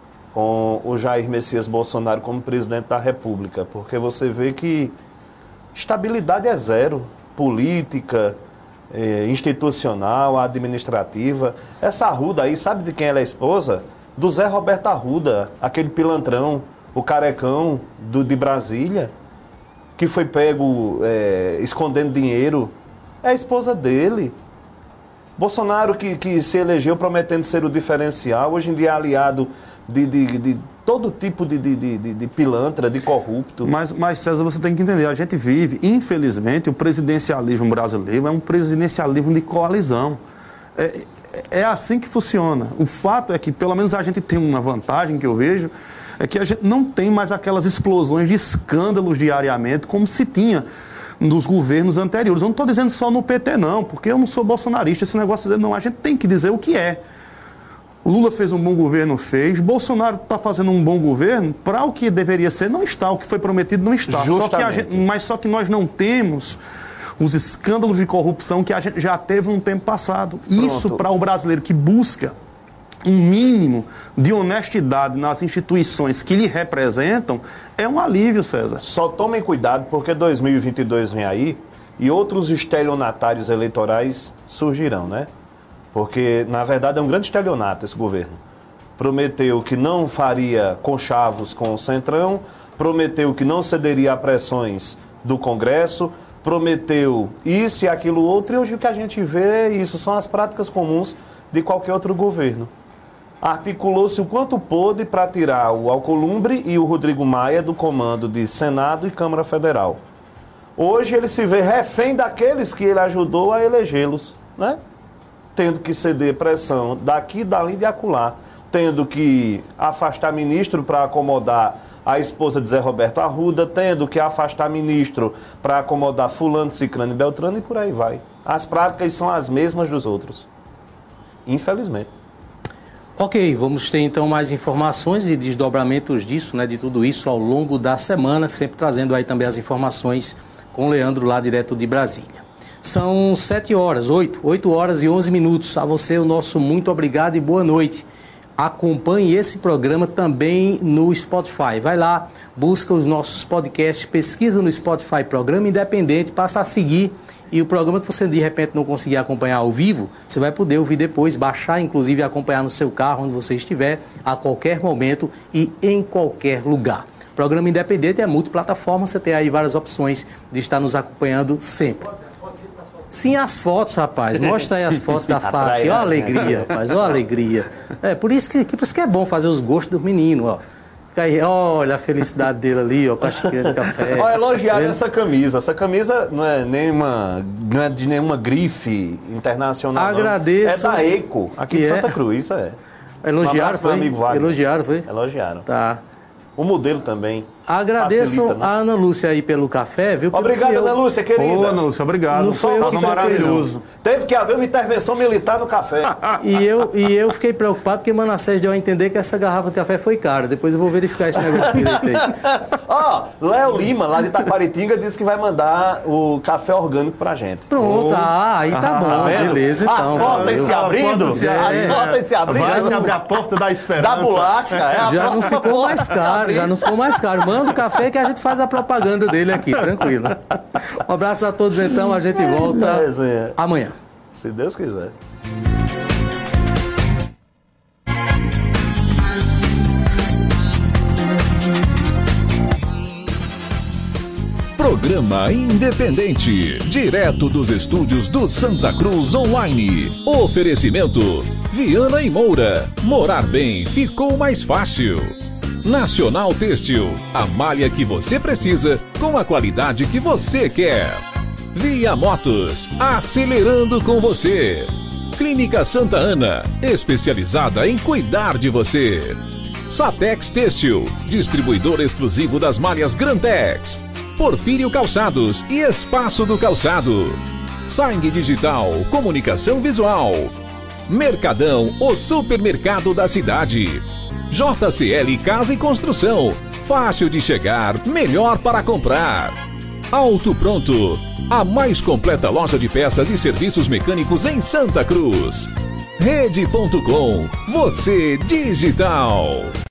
com o Jair Messias Bolsonaro como presidente da República, porque você vê que estabilidade é zero, política, eh, institucional, administrativa. Essa Arruda aí, sabe de quem ela é esposa? Do Zé Roberto Arruda, aquele pilantrão, o carecão do, de Brasília, que foi pego eh, escondendo dinheiro. É a esposa dele. Bolsonaro que, que se elegeu prometendo ser o diferencial, hoje em dia é aliado De, de, de todo tipo de, de, de, de pilantra, de corrupto. Mas, mas, César, você tem que entender, a gente vive, infelizmente, o presidencialismo brasileiro é um presidencialismo de coalizão. É, é assim que funciona. O fato é que, pelo menos, a gente tem uma vantagem que eu vejo, é que a gente não tem mais aquelas explosões de escândalos diariamente, como se tinha nos governos anteriores. Eu não estou dizendo só no P T, não, porque eu não sou bolsonarista, esse negócio, não, a gente tem que dizer o que é. Lula fez um bom governo, fez. Bolsonaro está fazendo um bom governo, para o que deveria ser, não está. O que foi prometido não está. Só que a gente, mas só que nós não temos os escândalos de corrupção que a gente já teve no tempo passado. Pronto. Isso, para o brasileiro que busca um mínimo de honestidade nas instituições que lhe representam, é um alívio, César. Só tomem cuidado, porque dois mil e vinte e dois vem aí e outros estelionatários eleitorais surgirão, né? Porque, na verdade, é um grande estelionato esse governo. Prometeu que não faria conchavos com o Centrão, prometeu que não cederia a pressões do Congresso, prometeu isso e aquilo outro, e hoje o que a gente vê, isso são as práticas comuns de qualquer outro governo. Articulou-se o quanto pôde para tirar o Alcolumbre e o Rodrigo Maia do comando de Senado e Câmara Federal. Hoje ele se vê refém daqueles que ele ajudou a elegê-los, né? tendo que ceder pressão daqui, dali e de acolá, tendo que afastar ministro para acomodar a esposa de Zé Roberto Arruda, tendo que afastar ministro para acomodar fulano, ciclano e beltrano e por aí vai. As práticas são as mesmas dos outros, infelizmente. Ok, vamos ter então mais informações e desdobramentos disso, né, de tudo isso ao longo da semana, sempre trazendo aí também as informações com o Leandro lá direto de Brasília. São sete horas, oito, oito horas e onze minutos. A você o nosso muito obrigado e boa noite. Acompanhe esse programa também no Spotify. Vai lá, busca os nossos podcasts, pesquisa no Spotify Programa Independente, passa a seguir. E o programa que você de repente não conseguir acompanhar ao vivo, você vai poder ouvir depois, baixar inclusive e acompanhar no seu carro, onde você estiver, a qualquer momento e em qualquer lugar. Programa Independente é multiplataforma, você tem aí várias opções de estar nos acompanhando sempre. Sim, as fotos, rapaz. Mostra aí as fotos da F A C. Ó a alegria, rapaz. Ó a alegria. É, por isso que, por isso que é bom fazer os gostos dos meninos, ó. Aí, olha a felicidade dele ali, ó, com a xícara de café. Ó, elogiaram essa camisa. Essa camisa não é, nenhuma, não é de nenhuma grife internacional. Agradeço. Não. É da ECO, aqui de Santa Cruz, isso é. Elogiaram, um foi? Elogiaram, foi? Elogiaram. Tá. O modelo também. Agradeço facilita, né? a Ana Lúcia aí pelo café, viu? Obrigado, eu... Ana Lúcia, querida. Ô, Ana Lúcia, obrigado. Não foi eu que maravilhoso. Teve que haver uma intervenção militar no café. E eu, e eu fiquei preocupado porque Manassés deu a entender que essa garrafa de café foi cara. Depois eu vou verificar esse negócio direito aí. Ó, Léo Lima, lá de Itaquaritinga, disse que vai mandar o café orgânico pra gente. Pronto, oh. ah, aí tá bom, tá beleza então. As portas se abrindo, é. as portas se abrindo. Vai se abrir a porta da esperança. Da bolacha. É a já não ficou mais caro, já não ficou mais caro. Manda o café que a gente faz a propaganda dele aqui, tranquilo. Um abraço a todos então, a gente volta é. amanhã. Se Deus quiser. Programa Independente, direto dos estúdios do Santa Cruz Online. Oferecimento: Viana e Moura. Morar bem ficou mais fácil. Nacional Têxtil, a malha que você precisa com a qualidade que você quer. Via Motos, acelerando com você. Clínica Santa Ana, especializada em cuidar de você. Satex Têxtil, distribuidor exclusivo das malhas Grantex. Porfírio Calçados e Espaço do Calçado. Sangue Digital, comunicação visual. Mercadão, o supermercado da cidade. J C L Casa e Construção, fácil de chegar, melhor para comprar. Auto Pronto, a mais completa loja de peças e serviços mecânicos em Santa Cruz. Rede ponto com, você digital.